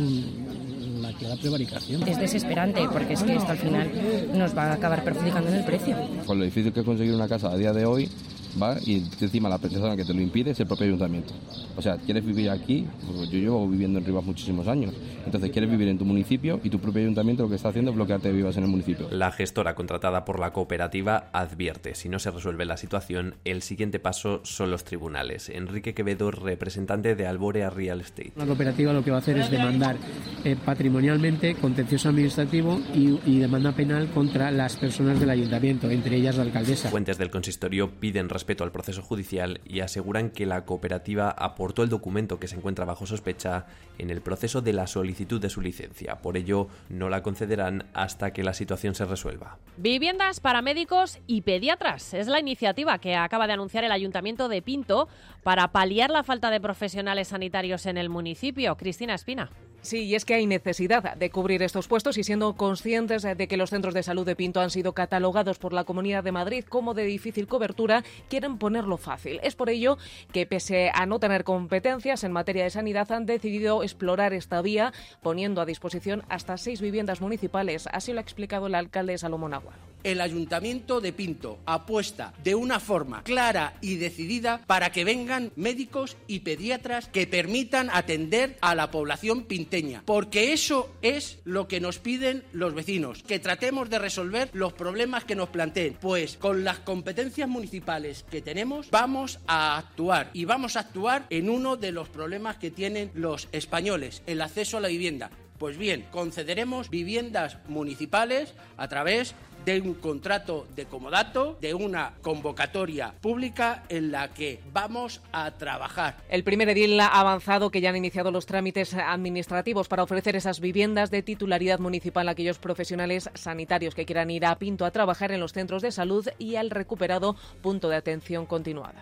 una clara prevaricación. Es desesperante porque es que esto al final nos va a acabar perjudicando en el precio. Con lo difícil que es conseguir una casa a día de hoy, ¿va? Y encima la persona que te lo impide es el propio ayuntamiento. O sea, ¿quieres vivir aquí? Pues yo llevo viviendo en Rivas muchísimos años. Entonces, ¿quieres vivir en tu municipio? Y tu propio ayuntamiento lo que está haciendo es bloquearte de vivas en el municipio. La gestora contratada por la cooperativa advierte, si no se resuelve la situación, el siguiente paso son los tribunales. Enrique Quevedo, representante de Alborea Real Estate. La cooperativa lo que va a hacer es demandar patrimonialmente, contencioso administrativo y demanda penal contra las personas del ayuntamiento, entre ellas la alcaldesa. Fuentes del consistorio piden respeto al proceso judicial y aseguran que la cooperativa aportó el documento que se encuentra bajo sospecha en el proceso de la solicitud de su licencia. Por ello, no la concederán hasta que la situación se resuelva. Viviendas para médicos y pediatras. Es la iniciativa que acaba de anunciar el Ayuntamiento de Pinto para paliar la falta de profesionales sanitarios en el municipio. Cristina Espina. Sí, y es que hay necesidad de cubrir estos puestos y siendo conscientes de que los centros de salud de Pinto han sido catalogados por la Comunidad de Madrid como de difícil cobertura, quieren ponerlo fácil. Es por ello que, pese a no tener competencias en materia de sanidad, han decidido explorar esta vía, poniendo a disposición hasta 6 viviendas municipales. Así lo ha explicado el alcalde Salomón Aguado. El Ayuntamiento de Pinto apuesta de una forma clara y decidida para que vengan médicos y pediatras que permitan atender a la población pinteña, porque eso es lo que nos piden los vecinos, que tratemos de resolver los problemas que nos planteen. Pues con las competencias municipales que tenemos vamos a actuar, y vamos a actuar en uno de los problemas que tienen los españoles, el acceso a la vivienda. Pues bien, concederemos viviendas municipales a través de un contrato de comodato, de una convocatoria pública en la que vamos a trabajar. El primer edil ha avanzado que ya han iniciado los trámites administrativos para ofrecer esas viviendas de titularidad municipal a aquellos profesionales sanitarios que quieran ir a Pinto a trabajar en los centros de salud y al recuperado punto de atención continuada.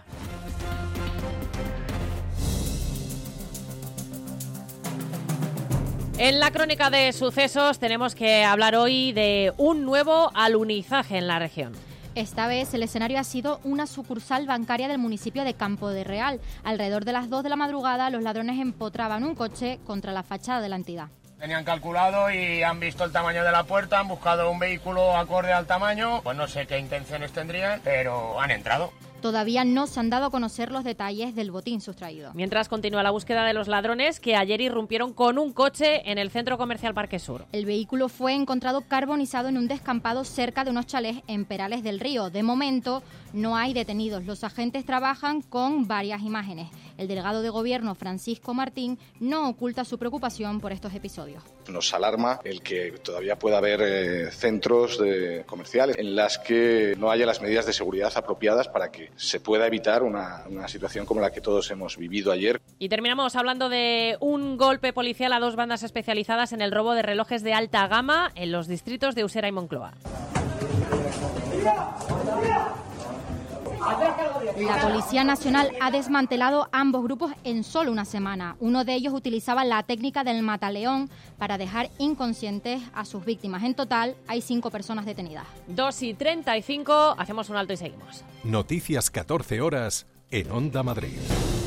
En la crónica de sucesos tenemos que hablar hoy de un nuevo alunizaje en la región. Esta vez el escenario ha sido una sucursal bancaria del municipio de Campo de Real. Alrededor de las 2 de la madrugada los ladrones empotraban un coche contra la fachada de la entidad. Tenían calculado y han visto el tamaño de la puerta, han buscado un vehículo acorde al tamaño, pues no sé qué intenciones tendrían, pero han entrado. Todavía no se han dado a conocer los detalles del botín sustraído. Mientras continúa la búsqueda de los ladrones que ayer irrumpieron con un coche en el centro comercial Parque Sur. El vehículo fue encontrado carbonizado en un descampado cerca de unos chalés en Perales del Río. De momento no hay detenidos. Los agentes trabajan con varias imágenes. El delegado de Gobierno, Francisco Martín, no oculta su preocupación por estos episodios. Nos alarma el que todavía pueda haber centros comerciales en las que no haya las medidas de seguridad apropiadas para que se pueda evitar una situación como la que todos hemos vivido ayer. Y terminamos hablando de un golpe policial a 2 bandas especializadas en el robo de relojes de alta gama en los distritos de Usera y Moncloa. La Policía Nacional ha desmantelado ambos grupos en solo una semana. Uno de ellos utilizaba la técnica del mataleón para dejar inconscientes a sus víctimas. En total, hay 5 personas detenidas. 2:35, hacemos un alto y seguimos. Noticias 14 horas en Onda Madrid.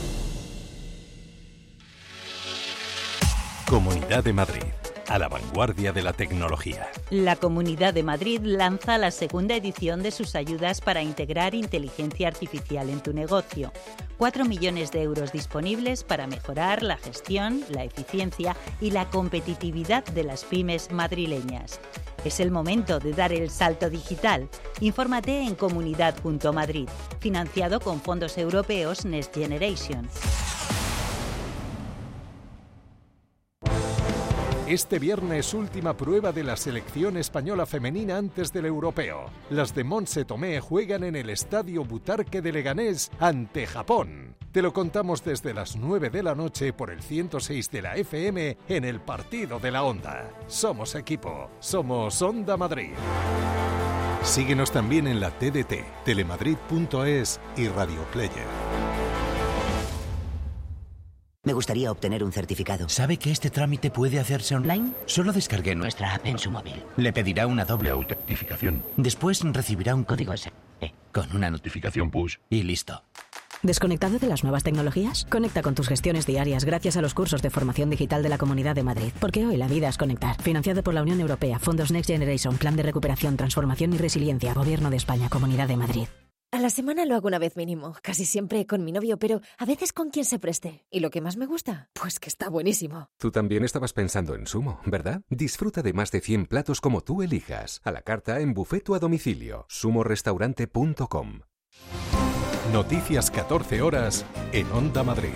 Comunidad de Madrid, a la vanguardia de la tecnología. La Comunidad de Madrid lanza la segunda edición de sus ayudas para integrar inteligencia artificial en tu negocio. 4 millones de euros disponibles para mejorar la gestión, la eficiencia y la competitividad de las pymes madrileñas. Es el momento de dar el salto digital. Infórmate en comunidad.madrid, financiado con fondos europeos Next Generation. Este viernes, última prueba de la selección española femenina antes del europeo. Las de Montse Tomé juegan en el Estadio Butarque de Leganés ante Japón. Te lo contamos desde las 9 de la noche por el 106 de la FM en el Partido de la Onda. Somos equipo, somos Onda Madrid. Síguenos también en la TDT, telemadrid.es y Radio Player. Me gustaría obtener un certificado. ¿Sabe que este trámite puede hacerse online? Solo descargué nuestra app en su móvil. Le pedirá una doble autentificación. Después recibirá un código SMS con una notificación push y listo. ¿Desconectado de las nuevas tecnologías? Conecta con tus gestiones diarias gracias a los cursos de formación digital de la Comunidad de Madrid. Porque hoy la vida es conectar. Financiado por la Unión Europea, Fondos Next Generation, Plan de Recuperación, Transformación y Resiliencia, Gobierno de España, Comunidad de Madrid. A la semana lo hago una vez mínimo, casi siempre con mi novio, pero a veces con quien se preste. ¿Y lo que más me gusta? Pues que está buenísimo. Tú también estabas pensando en Sumo, ¿verdad? Disfruta de más de 100 platos como tú elijas, a la carta, en buffet o a domicilio. sumorestaurante.com. Noticias 14 horas en Onda Madrid.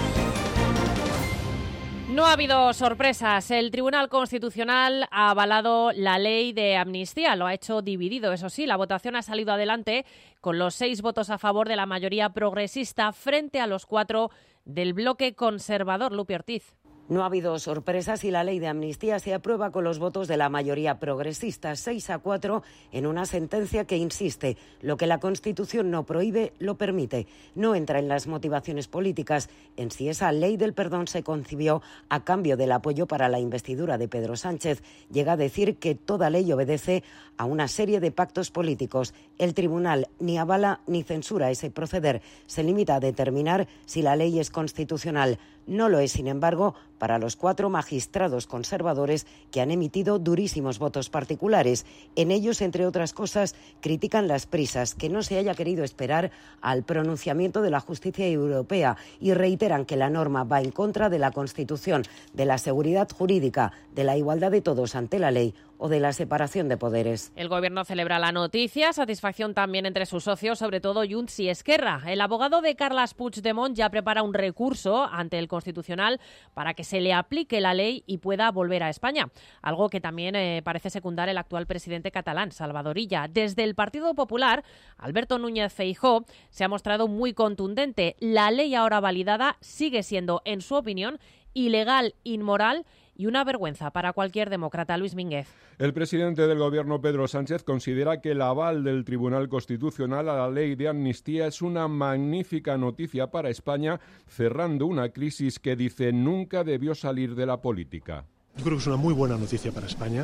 No ha habido sorpresas. El Tribunal Constitucional ha avalado la ley de amnistía. Lo ha hecho dividido, eso sí. La votación ha salido adelante con los 6 votos a favor de la mayoría progresista frente a los 4 del bloque conservador. Lupi Ortiz. No ha habido sorpresas y la ley de amnistía se aprueba con los votos de la mayoría progresista, 6-4, en una sentencia que insiste, lo que la Constitución no prohíbe, lo permite. No entra en las motivaciones políticas en si esa ley del perdón se concibió a cambio del apoyo para la investidura de Pedro Sánchez. Llega a decir que toda ley obedece a una serie de pactos políticos. El tribunal ni avala ni censura ese proceder. Se limita a determinar si la ley es constitucional. No lo es, sin embargo, para los 4 magistrados conservadores que han emitido durísimos votos particulares. En ellos, entre otras cosas, critican las prisas, que no se haya querido esperar al pronunciamiento de la justicia europea y reiteran que la norma va en contra de la Constitución, de la seguridad jurídica, de la igualdad de todos ante la ley o de la separación de poderes. El Gobierno celebra la noticia, satisfacción también entre sus socios, sobre todo Junts y Esquerra. El abogado de Carles Puigdemont ya prepara un recurso ante el Constitucional para que se le aplique la ley y pueda volver a España, algo que también parece secundar el actual presidente catalán, Salvador Illa. Desde el Partido Popular, Alberto Núñez Feijóo se ha mostrado muy contundente. La ley ahora validada sigue siendo, en su opinión, ilegal, inmoral y una vergüenza para cualquier demócrata. Luis Mínguez. El presidente del Gobierno, Pedro Sánchez, considera que el aval del Tribunal Constitucional a la ley de amnistía es una magnífica noticia para España, cerrando una crisis que, dice, nunca debió salir de la política. Yo creo que es una muy buena noticia para España,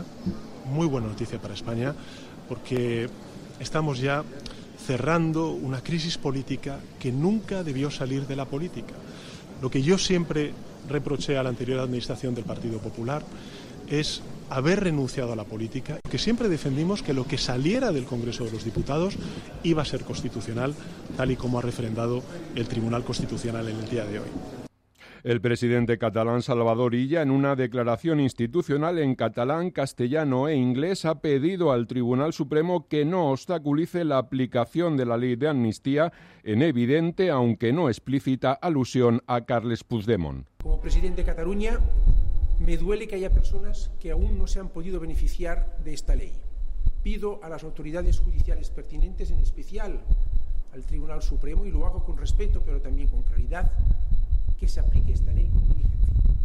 porque estamos ya cerrando una crisis política que nunca debió salir de la política. Lo que yo siempre reproché a la anterior administración del Partido Popular es haber renunciado a la política, que siempre defendimos que lo que saliera del Congreso de los Diputados iba a ser constitucional, tal y como ha refrendado el Tribunal Constitucional en el día de hoy. El presidente catalán Salvador Illa, en una declaración institucional en catalán, castellano e inglés, ha pedido al Tribunal Supremo que no obstaculice la aplicación de la ley de amnistía en evidente, aunque no explícita, alusión a Carles Puigdemont. Como presidente de Cataluña, me duele que haya personas que aún no se han podido beneficiar de esta ley. Pido a las autoridades judiciales pertinentes, en especial al Tribunal Supremo, y lo hago con respeto pero también con claridad, que se aplique esta ley con diligencia.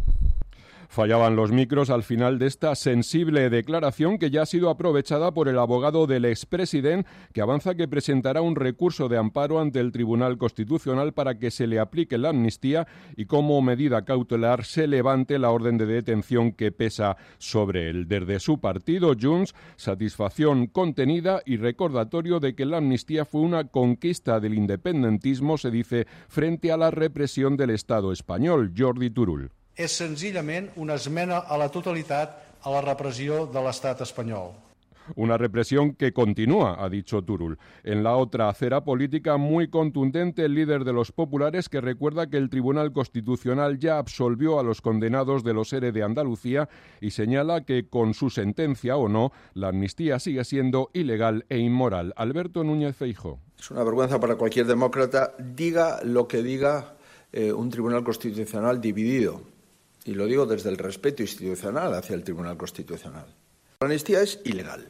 Fallaban los micros al final de esta sensible declaración que ya ha sido aprovechada por el abogado del expresidente, que avanza que presentará un recurso de amparo ante el Tribunal Constitucional para que se le aplique la amnistía y como medida cautelar se levante la orden de detención que pesa sobre él. Desde su partido, Junts, satisfacción contenida y recordatorio de que la amnistía fue una conquista del independentismo, se dice, frente a la represión del Estado español. Jordi Turull. És senzillament una esmena a la totalitat a la repressió de l'estat espanyol. Una represión que continúa, ha dicho Turull. En la otra acera política muy contundente, el líder de los populares, que recuerda que el Tribunal Constitucional ya absolvió a los condenados de los ERE de Andalucía y señala que, con su sentencia o no, la amnistía sigue siendo ilegal e inmoral. Alberto Núñez Feijóo. Es una vergüenza para cualquier demócrata, diga lo que diga un Tribunal Constitucional dividido. Y lo digo desde el respeto institucional hacia el Tribunal Constitucional. La amnistía es ilegal,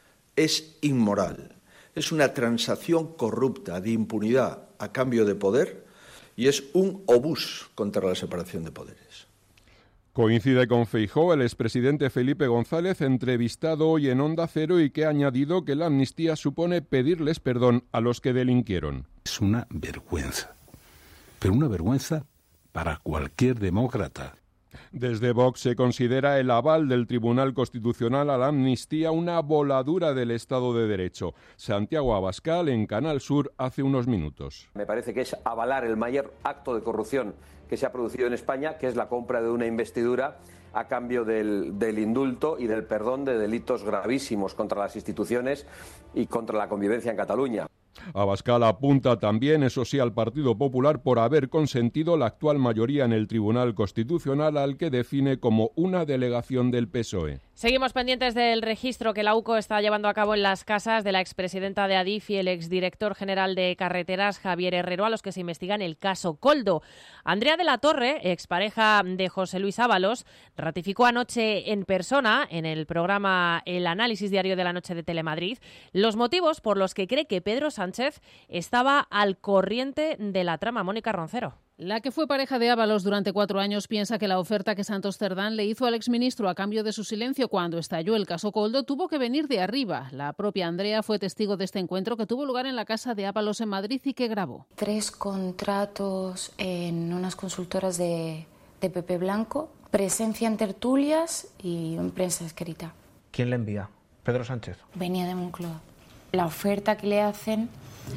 es inmoral, es una transacción corrupta de impunidad a cambio de poder y es un obús contra la separación de poderes. Coincide con Feijóo el expresidente Felipe González, entrevistado hoy en Onda Cero, y que ha añadido que la amnistía supone pedirles perdón a los que delinquieron. Es una vergüenza, pero una vergüenza para cualquier demócrata. Desde Vox se considera el aval del Tribunal Constitucional a la amnistía una voladura del Estado de Derecho. Santiago Abascal, en Canal Sur, hace unos minutos. Me parece que es avalar el mayor acto de corrupción que se ha producido en España, que es la compra de una investidura a cambio del indulto y del perdón de delitos gravísimos contra las instituciones y contra la convivencia en Cataluña. Abascal apunta también, eso sí, al Partido Popular por haber consentido la actual mayoría en el Tribunal Constitucional, al que define como una delegación del PSOE. Seguimos pendientes del registro que la UCO está llevando a cabo en las casas de la expresidenta de Adif y el exdirector general de Carreteras, Javier Herrero, a los que se investiga en el caso Koldo. Andrea de la Torre, expareja de José Luis Ábalos, ratificó anoche en persona, en el programa El Análisis Diario de la Noche de Telemadrid, los motivos por los que cree que Pedro Sánchez estaba al corriente de la trama. Mónica Roncero. La que fue pareja de Ábalos durante 4 años piensa que la oferta que Santos Cerdán le hizo al exministro a cambio de su silencio cuando estalló el caso Koldo tuvo que venir de arriba. La propia Andrea fue testigo de este encuentro que tuvo lugar en la casa de Ábalos en Madrid y que grabó. 3 contratos en unas consultoras de Pepe Blanco, presencia en tertulias y en prensa escrita. ¿Quién le envía? ¿Pedro Sánchez? Venía de Moncloa. La oferta que le hacen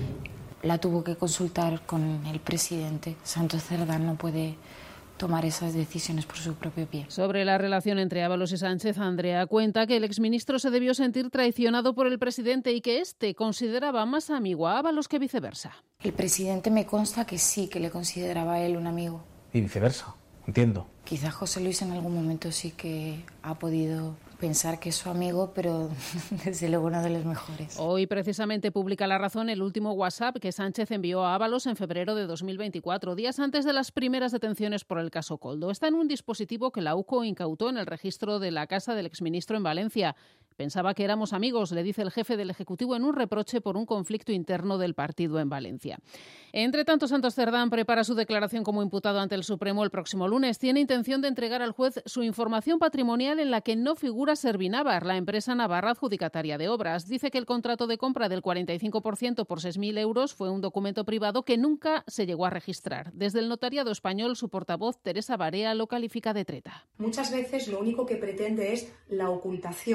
la tuvo que consultar con el presidente. Santos Cerdán no puede tomar esas decisiones por su propio pie. Sobre la relación entre Ábalos y Sánchez, Andrea cuenta que el exministro se debió sentir traicionado por el presidente y que éste consideraba más amigo a Ábalos que viceversa. El presidente me consta que sí, que le consideraba a él un amigo. Y viceversa, entiendo. Quizá José Luis en algún momento sí que ha podido pensar que es su amigo, pero desde luego uno de los mejores. Hoy precisamente publica La Razón el último WhatsApp que Sánchez envió a Ábalos en febrero de 2024, días antes de las primeras detenciones por el caso Koldo. Está en un dispositivo que la UCO incautó en el registro de la casa del exministro en Valencia. Pensaba que éramos amigos, le dice el jefe del Ejecutivo en un reproche por un conflicto interno del partido en Valencia. Entre tanto, Santos Cerdán prepara su declaración como imputado ante el Supremo el próximo lunes. Tiene intención de entregar al juez su información patrimonial en la que no figura Servinavar, la empresa navarra adjudicataria de obras. Dice que el contrato de compra del 45% por 6.000 euros fue un documento privado que nunca se llegó a registrar. Desde el notariado español, su portavoz, Teresa Barea, lo califica de treta. Muchas veces lo único que pretende es la ocultación permanente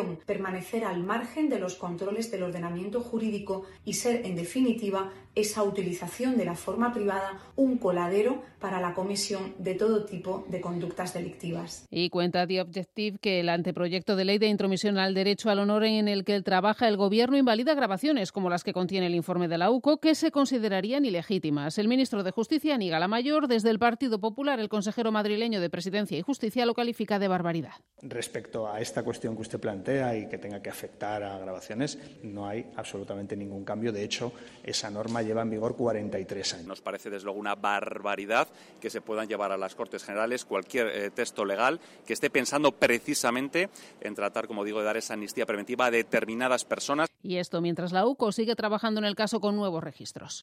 permanecer al margen de los controles del ordenamiento jurídico y ser, en definitiva, esa utilización de la forma privada un coladero para la comisión de todo tipo de conductas delictivas. Y cuenta The Objective que el anteproyecto de ley de intromisión al derecho al honor en el que trabaja el Gobierno invalida grabaciones como las que contiene el informe de la UCO que se considerarían ilegítimas. El ministro de Justicia niega la mayor. Desde el Partido Popular, el consejero madrileño de Presidencia y Justicia lo califica de barbaridad. Respecto a esta cuestión que usted plantea y que tenga que afectar a grabaciones, no hay absolutamente ningún cambio. De hecho, esa norma lleva en vigor 43 años. Nos parece desde luego una barbaridad que se puedan llevar a las Cortes Generales cualquier texto legal que esté pensando precisamente en tratar, como digo, de dar esa amnistía preventiva a determinadas personas. Y esto mientras la UCO sigue trabajando en el caso con nuevos registros.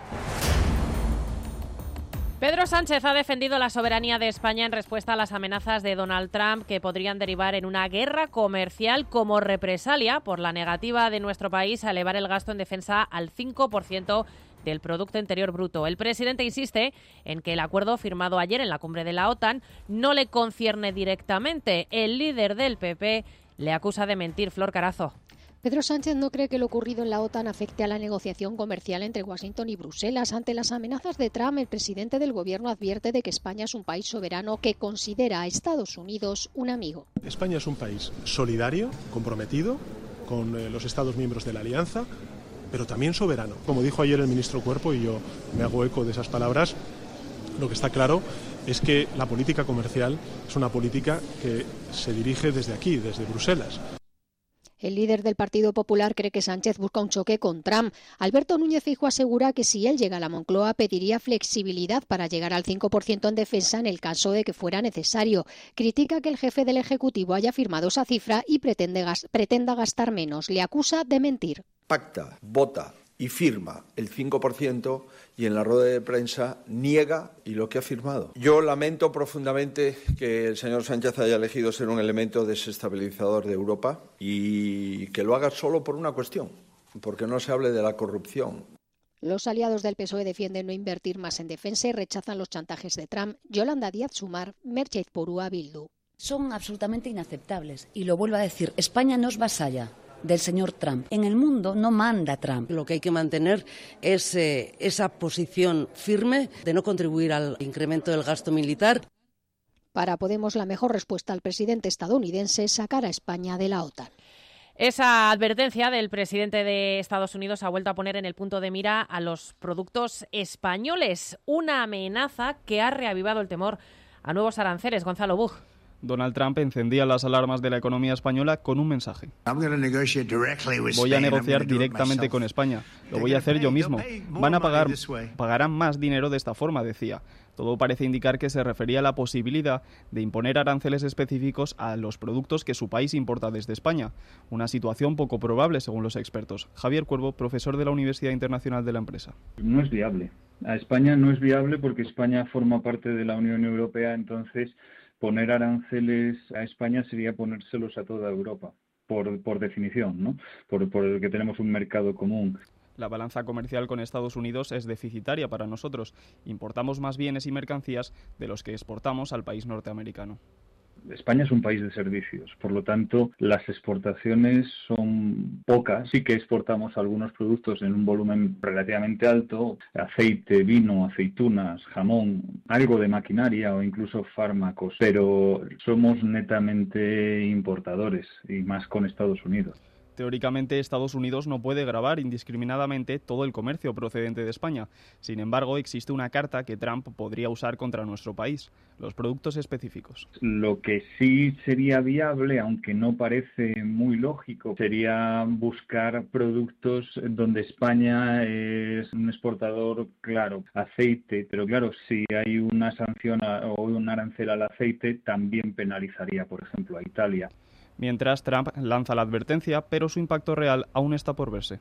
Pedro Sánchez ha defendido la soberanía de España en respuesta a las amenazas de Donald Trump que podrían derivar en una guerra comercial como represalia por la negativa de nuestro país a elevar el gasto en defensa al 5% del Producto Interior Bruto. El presidente insiste en que el acuerdo firmado ayer en la cumbre de la OTAN no le concierne directamente. El líder del PP le acusa de mentir. Flor Carazo. Pedro Sánchez no cree que lo ocurrido en la OTAN afecte a la negociación comercial entre Washington y Bruselas. Ante las amenazas de Trump, el presidente del Gobierno advierte de que España es un país soberano que considera a Estados Unidos un amigo. España es un país solidario, comprometido con los Estados miembros de la Alianza, pero también soberano. Como dijo ayer el ministro Cuerpo, y yo me hago eco de esas palabras, lo que está claro es que la política comercial es una política que se dirige desde aquí, desde Bruselas. El líder del Partido Popular cree que Sánchez busca un choque con Trump. Alberto Núñez Feijóo asegura que si él llega a la Moncloa pediría flexibilidad para llegar al 5% en defensa en el caso de que fuera necesario. Critica que el jefe del Ejecutivo haya firmado esa cifra y pretenda gastar menos. Le acusa de mentir. Pacta, vota y firma el 5% y en la rueda de prensa niega y lo que ha firmado. Yo lamento profundamente que el señor Sánchez haya elegido ser un elemento desestabilizador de Europa y que lo haga solo por una cuestión, porque no se hable de la corrupción. Los aliados del PSOE defienden no invertir más en defensa y rechazan los chantajes de Trump. Yolanda Díaz Sumar, Merchet Porúa, Bildu. Son absolutamente inaceptables y lo vuelvo a decir, España no es vasalla del señor Trump. En el mundo no manda Trump. Lo que hay que mantener es esa posición firme de no contribuir al incremento del gasto militar. Para Podemos, la mejor respuesta al presidente estadounidense es sacar a España de la OTAN. Esa advertencia del presidente de Estados Unidos ha vuelto a poner en el punto de mira a los productos españoles. Una amenaza que ha reavivado el temor a nuevos aranceles. Gonzalo Bug. Donald Trump encendía las alarmas de la economía española con un mensaje. Voy a negociar directamente con España. Lo voy a hacer yo mismo. Pagarán más dinero de esta forma, decía. Todo parece indicar que se refería a la posibilidad de imponer aranceles específicos a los productos que su país importa desde España. Una situación poco probable, según los expertos. Javier Cuervo, profesor de la Universidad Internacional de la Empresa. No es viable. A España no es viable porque España forma parte de la Unión Europea, entonces poner aranceles a España sería ponérselos a toda Europa, por definición, ¿no? Por el que tenemos un mercado común. La balanza comercial con Estados Unidos es deficitaria para nosotros. Importamos más bienes y mercancías de los que exportamos al país norteamericano. España es un país de servicios, por lo tanto las exportaciones son pocas. Sí que exportamos algunos productos en un volumen relativamente alto, aceite, vino, aceitunas, jamón, algo de maquinaria o incluso fármacos, pero somos netamente importadores y más con Estados Unidos. Teóricamente, Estados Unidos no puede gravar indiscriminadamente todo el comercio procedente de España. Sin embargo, existe una carta que Trump podría usar contra nuestro país, los productos específicos. Lo que sí sería viable, aunque no parece muy lógico, sería buscar productos donde España es un exportador, claro, aceite, pero claro, si hay una sanción o un arancel al aceite, también penalizaría, por ejemplo, a Italia. Mientras, Trump lanza la advertencia, pero su impacto real aún está por verse.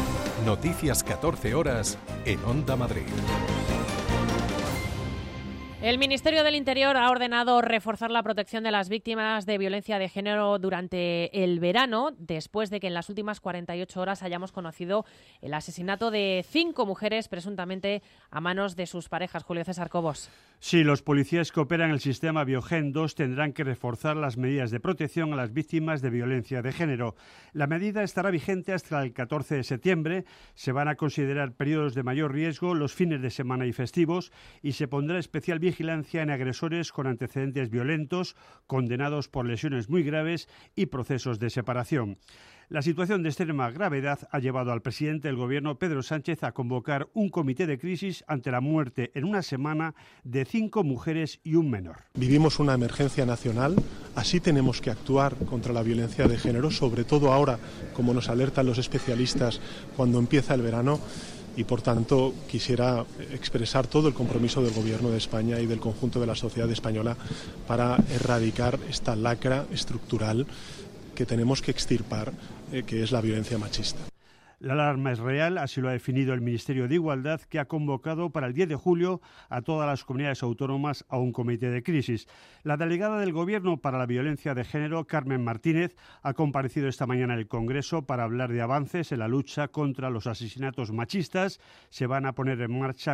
Noticias 14 horas en Onda Madrid. El Ministerio del Interior ha ordenado reforzar la protección de las víctimas de violencia de género durante el verano, después de que en las últimas 48 horas hayamos conocido el asesinato de 5 mujeres presuntamente a manos de sus parejas. Julio César Cobos. Sí, los policías que operan el sistema Biogen 2 tendrán que reforzar las medidas de protección a las víctimas de violencia de género. La medida estará vigente hasta el 14 de septiembre. Se van a considerar periodos de mayor riesgo los fines de semana y festivos y se pondrá especial vigilancia en agresores con antecedentes violentos, condenados por lesiones muy graves y procesos de separación. La situación de extrema gravedad ha llevado al presidente del Gobierno, Pedro Sánchez, a convocar un comité de crisis ante la muerte en una semana de 5 mujeres y un menor. Vivimos una emergencia nacional, así tenemos que actuar contra la violencia de género, sobre todo ahora, como nos alertan los especialistas, cuando empieza el verano. Y, por tanto, quisiera expresar todo el compromiso del Gobierno de España y del conjunto de la sociedad española para erradicar esta lacra estructural que tenemos que extirpar, que es la violencia machista. La alarma es real, así lo ha definido el Ministerio de Igualdad, que ha convocado para el 10 de julio a todas las comunidades autónomas a un comité de crisis. La delegada del Gobierno para la violencia de género, Carmen Martínez, ha comparecido esta mañana en el Congreso para hablar de avances en la lucha contra los asesinatos machistas. Se van a poner en marcha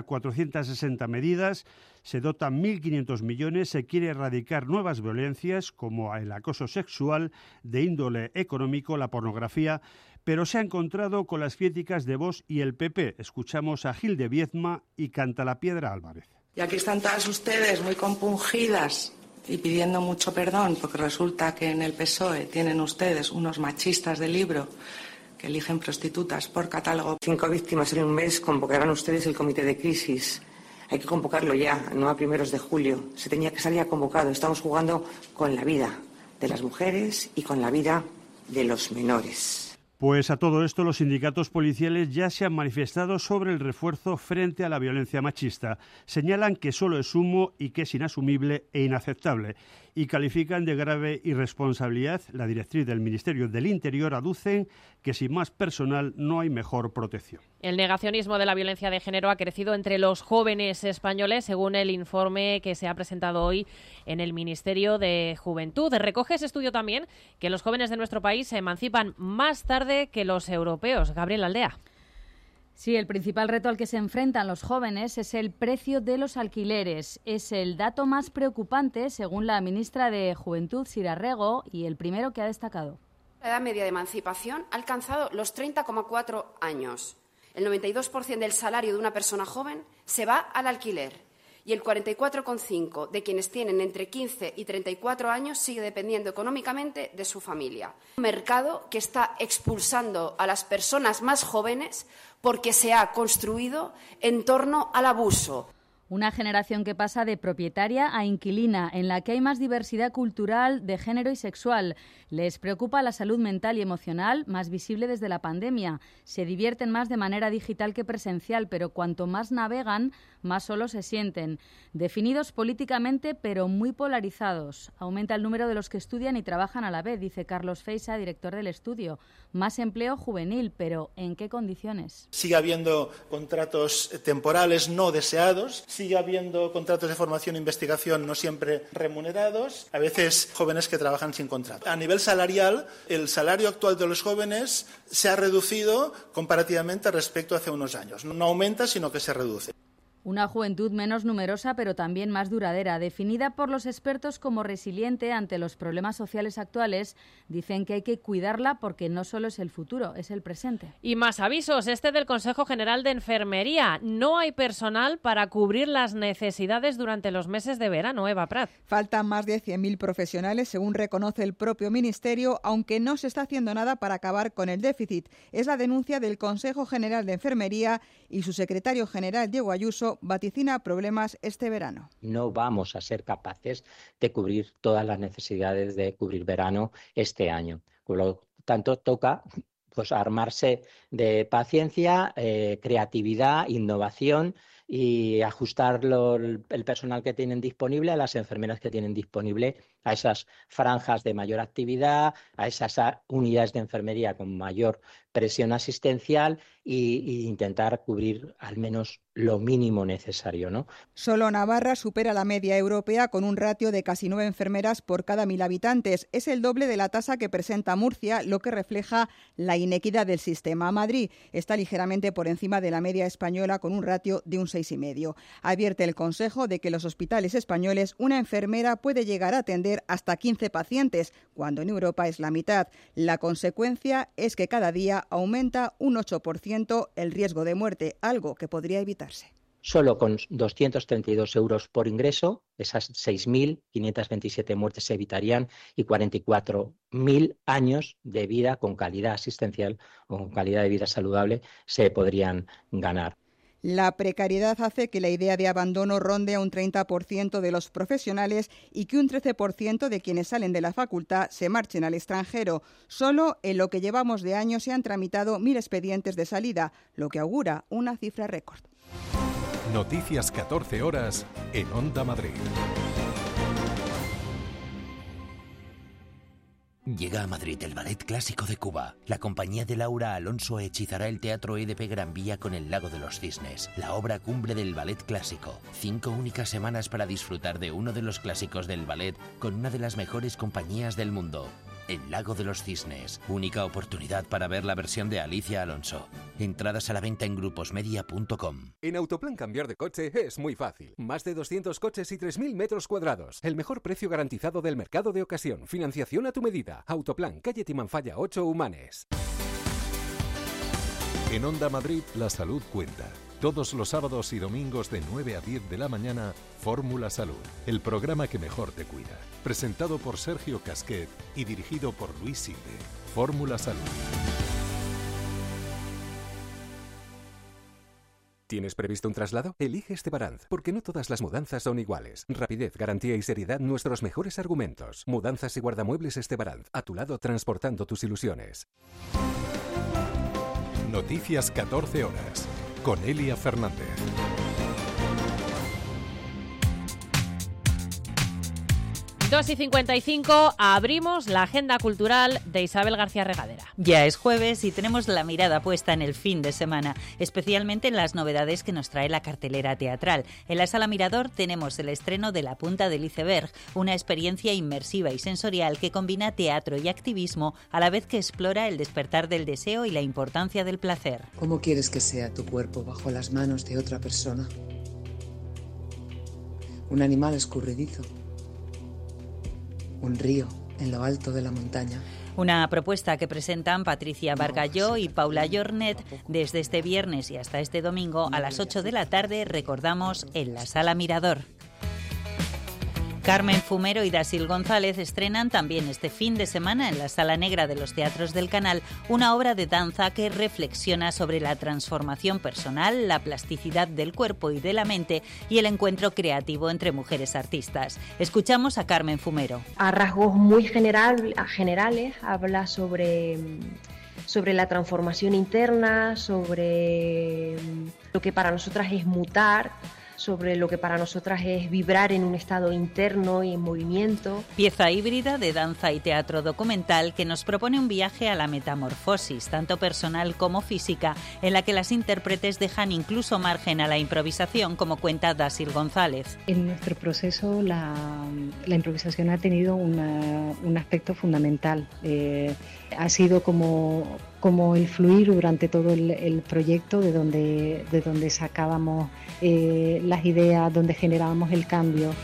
460 medidas, se dotan 1.500 millones, se quiere erradicar nuevas violencias como el acoso sexual de índole económico, la pornografía, pero se ha encontrado con las críticas de Vox y el PP. Escuchamos a Gil de Viedma y Cantalapiedra Álvarez. Y aquí están todas ustedes muy compungidas y pidiendo mucho perdón, porque resulta que en el PSOE tienen ustedes unos machistas de libro que eligen prostitutas por catálogo. 5 víctimas en un mes, convocarán ustedes el comité de crisis. Hay que convocarlo ya, no a primeros de julio. Se tenía que estar ya convocado. Estamos jugando con la vida de las mujeres y con la vida de los menores. Pues a todo esto los sindicatos policiales ya se han manifestado sobre el refuerzo frente a la violencia machista. Señalan que solo es humo y que es inasumible e inaceptable. Y califican de grave irresponsabilidad. La directriz del Ministerio del Interior aducen que sin más personal no hay mejor protección. El negacionismo de la violencia de género ha crecido entre los jóvenes españoles, según el informe que se ha presentado hoy en el Ministerio de Juventud. Recoge ese estudio también que los jóvenes de nuestro país se emancipan más tarde que los europeos. Gabriel Aldea. Sí, el principal reto al que se enfrentan los jóvenes es el precio de los alquileres. Es el dato más preocupante, según la ministra de Juventud, Sira Rego, y el primero que ha destacado. La edad media de emancipación ha alcanzado los 30,4 años. El 92% del salario de una persona joven se va al alquiler y el 44,5% de quienes tienen entre 15 y 34 años sigue dependiendo económicamente de su familia. Un mercado que está expulsando a las personas más jóvenes porque se ha construido en torno al abuso. Una generación que pasa de propietaria a inquilina, en la que hay más diversidad cultural, de género y sexual. Les preocupa la salud mental y emocional, más visible desde la pandemia. Se divierten más de manera digital que presencial, pero cuanto más navegan, más solos se sienten. Definidos políticamente, pero muy polarizados. Aumenta el número de los que estudian y trabajan a la vez, dice Carlos Feixa, director del estudio. Más empleo juvenil, pero ¿en qué condiciones? Sigue habiendo contratos temporales no deseados, sigue habiendo contratos de formación e investigación no siempre remunerados, a veces jóvenes que trabajan sin contrato. A nivel salarial, el salario actual de los jóvenes se ha reducido comparativamente respecto a hace unos años. No aumenta, sino que se reduce. Una juventud menos numerosa, pero también más duradera, definida por los expertos como resiliente ante los problemas sociales actuales. Dicen que hay que cuidarla porque no solo es el futuro, es el presente. Y más avisos, este del Consejo General de Enfermería. No hay personal para cubrir las necesidades durante los meses de verano, Eva Prat. Faltan más de 100.000 profesionales, según reconoce el propio Ministerio, aunque no se está haciendo nada para acabar con el déficit. Es la denuncia del Consejo General de Enfermería y su secretario general, Diego Ayuso, vaticina problemas este verano. No vamos a ser capaces de cubrir todas las necesidades de cubrir verano este año. Por lo tanto, toca armarse de paciencia, creatividad, innovación y ajustar el personal que tienen disponible a las enfermeras que tienen disponible a esas franjas de mayor actividad, a esas unidades de enfermería con mayor presión asistencial e intentar cubrir al menos lo mínimo necesario, ¿no? Solo Navarra supera la media europea con un ratio de casi 9 enfermeras por cada 1.000 habitantes. Es el doble de la tasa que presenta Murcia, lo que refleja la inequidad del sistema. Madrid está ligeramente por encima de la media española con un ratio de un 6,5. Advierte el Consejo de que en los hospitales españoles una enfermera puede llegar a atender hasta 15 pacientes, cuando en Europa es la mitad. La consecuencia es que cada día aumenta un 8% el riesgo de muerte, algo que podría evitarse. Solo con 232 euros por ingreso, esas 6.527 muertes se evitarían y 44.000 años de vida con calidad asistencial o con calidad de vida saludable se podrían ganar. La precariedad hace que la idea de abandono ronde a un 30% de los profesionales y que un 13% de quienes salen de la facultad se marchen al extranjero. Solo en lo que llevamos de año se han tramitado 1.000 expedientes de salida, lo que augura una cifra récord. Noticias 14 horas en Onda Madrid. Llega a Madrid el Ballet Clásico de Cuba. La compañía de Laura Alonso hechizará el Teatro EDP Gran Vía con El Lago de los Cisnes, la obra cumbre del ballet clásico. 5 únicas semanas para disfrutar de uno de los clásicos del ballet con una de las mejores compañías del mundo. El Lago de los Cisnes, única oportunidad para ver la versión de Alicia Alonso. Entradas a la venta en gruposmedia.com. En Autoplan cambiar de coche es muy fácil. Más de 200 coches y 3.000 metros cuadrados. El mejor precio garantizado del mercado de ocasión. Financiación a tu medida. Autoplan, calle Timanfaya 8, Humanes. En Onda Madrid, la salud cuenta. Todos los sábados y domingos de 9 a 10 de la mañana, Fórmula Salud, el programa que mejor te cuida. Presentado por Sergio Casquet y dirigido por Luis Silve. Fórmula Salud. ¿Tienes previsto un traslado? Elige Estebaranz, porque no todas las mudanzas son iguales. Rapidez, garantía y seriedad, nuestros mejores argumentos. Mudanzas y guardamuebles Estebaranz, a tu lado transportando tus ilusiones. Noticias 14 horas, con Elia Fernández. Dos y 55, abrimos la agenda cultural de Isabel García Regadera. Ya es jueves y tenemos la mirada puesta en el fin de semana, especialmente en las novedades que nos trae la cartelera teatral. En la Sala Mirador tenemos el estreno de La Punta del Iceberg, una experiencia inmersiva y sensorial que combina teatro y activismo a la vez que explora el despertar del deseo y la importancia del placer. ¿Cómo quieres que sea tu cuerpo bajo las manos de otra persona? Un animal escurridizo. Un río en lo alto de la montaña. Una propuesta que presentan Patricia Bargalló y Paula Jornet desde este viernes y hasta este domingo a las 8 de la tarde, recordamos, en la Sala Mirador. Carmen Fumero y Dasil González estrenan también este fin de semana en la Sala Negra de los Teatros del Canal una obra de danza que reflexiona sobre la transformación personal, la plasticidad del cuerpo y de la mente y el encuentro creativo entre mujeres artistas. Escuchamos a Carmen Fumero. A rasgos muy generales habla sobre la transformación interna, sobre lo que para nosotras es mutar, sobre lo que para nosotras es vibrar en un estado interno y en movimiento. Pieza híbrida de danza y teatro documental que nos propone un viaje a la metamorfosis, tanto personal como física, en la que las intérpretes dejan incluso margen a la improvisación, como cuenta Dasil González. En nuestro proceso la improvisación ha tenido un aspecto fundamental. Ha sido como el fluir durante todo el proyecto, de donde sacábamos las ideas, donde generábamos el cambio.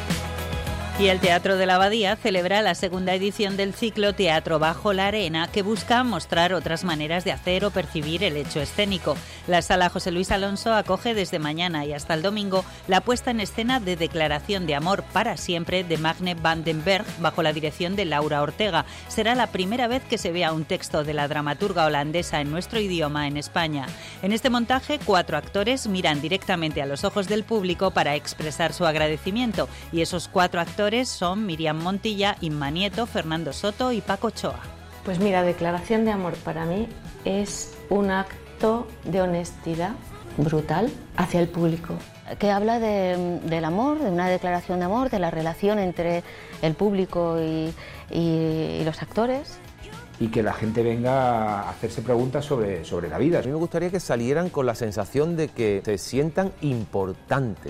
Y el Teatro de la Abadía celebra la segunda edición del ciclo Teatro Bajo la Arena, que busca mostrar otras maneras de hacer o percibir el hecho escénico. La Sala José Luis Alonso acoge desde mañana y hasta el domingo la puesta en escena de Declaración de Amor para Siempre de Magne van den Berg, bajo la dirección de Laura Ortega. Será la primera vez que se vea un texto de la dramaturga holandesa en nuestro idioma en España. En este montaje, 4 actores miran directamente a los ojos del público para expresar su agradecimiento, y esos 4 actores son Miriam Montilla, Inma Nieto, Fernando Soto y Paco Ochoa. Pues mira, Declaración de Amor para mí es un acto de honestidad brutal hacia el público. Que habla del amor, de una declaración de amor, de la relación entre el público y los actores. y que la gente venga a hacerse preguntas sobre la vida. A mí me gustaría que salieran con la sensación de que se sientan importantes.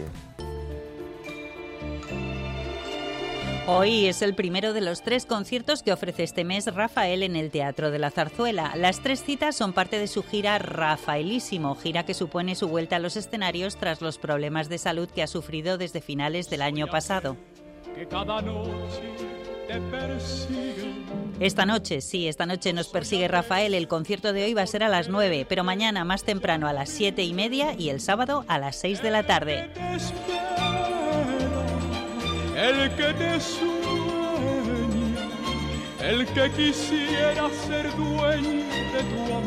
Hoy es el primero de los 3 conciertos que ofrece este mes Rafael en el Teatro de la Zarzuela. Las 3 citas son parte de su gira Rafaelísimo, gira que supone su vuelta a los escenarios tras los problemas de salud que ha sufrido desde finales del año pasado. Esta noche nos persigue Rafael. El concierto de hoy va a ser a las 9, pero mañana más temprano a las 7:30 y el sábado a las 6 de la tarde. El que te sueña, el que quisiera ser dueño de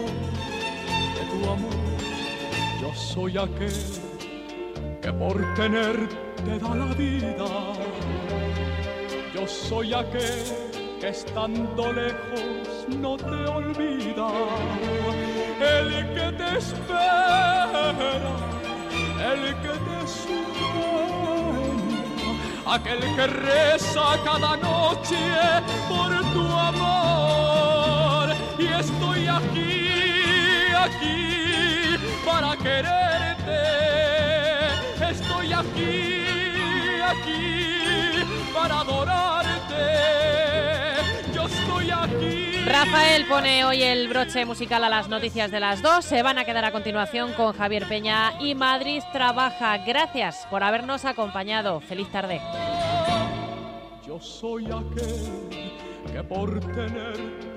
tu amor. Yo soy aquel que por tenerte da la vida. Yo soy aquel que estando lejos no te olvida. El que te espera, el que te sueña, aquel que reza cada noche por tu amor. Y estoy aquí para quererte. Estoy aquí para adorarte. Yo estoy aquí. Rafael pone hoy el broche musical a las noticias de las 2. Se van a quedar a continuación con Javier Peña y Madrid Trabaja. Gracias por habernos acompañado. Feliz tarde. Yo soy aquel que por tener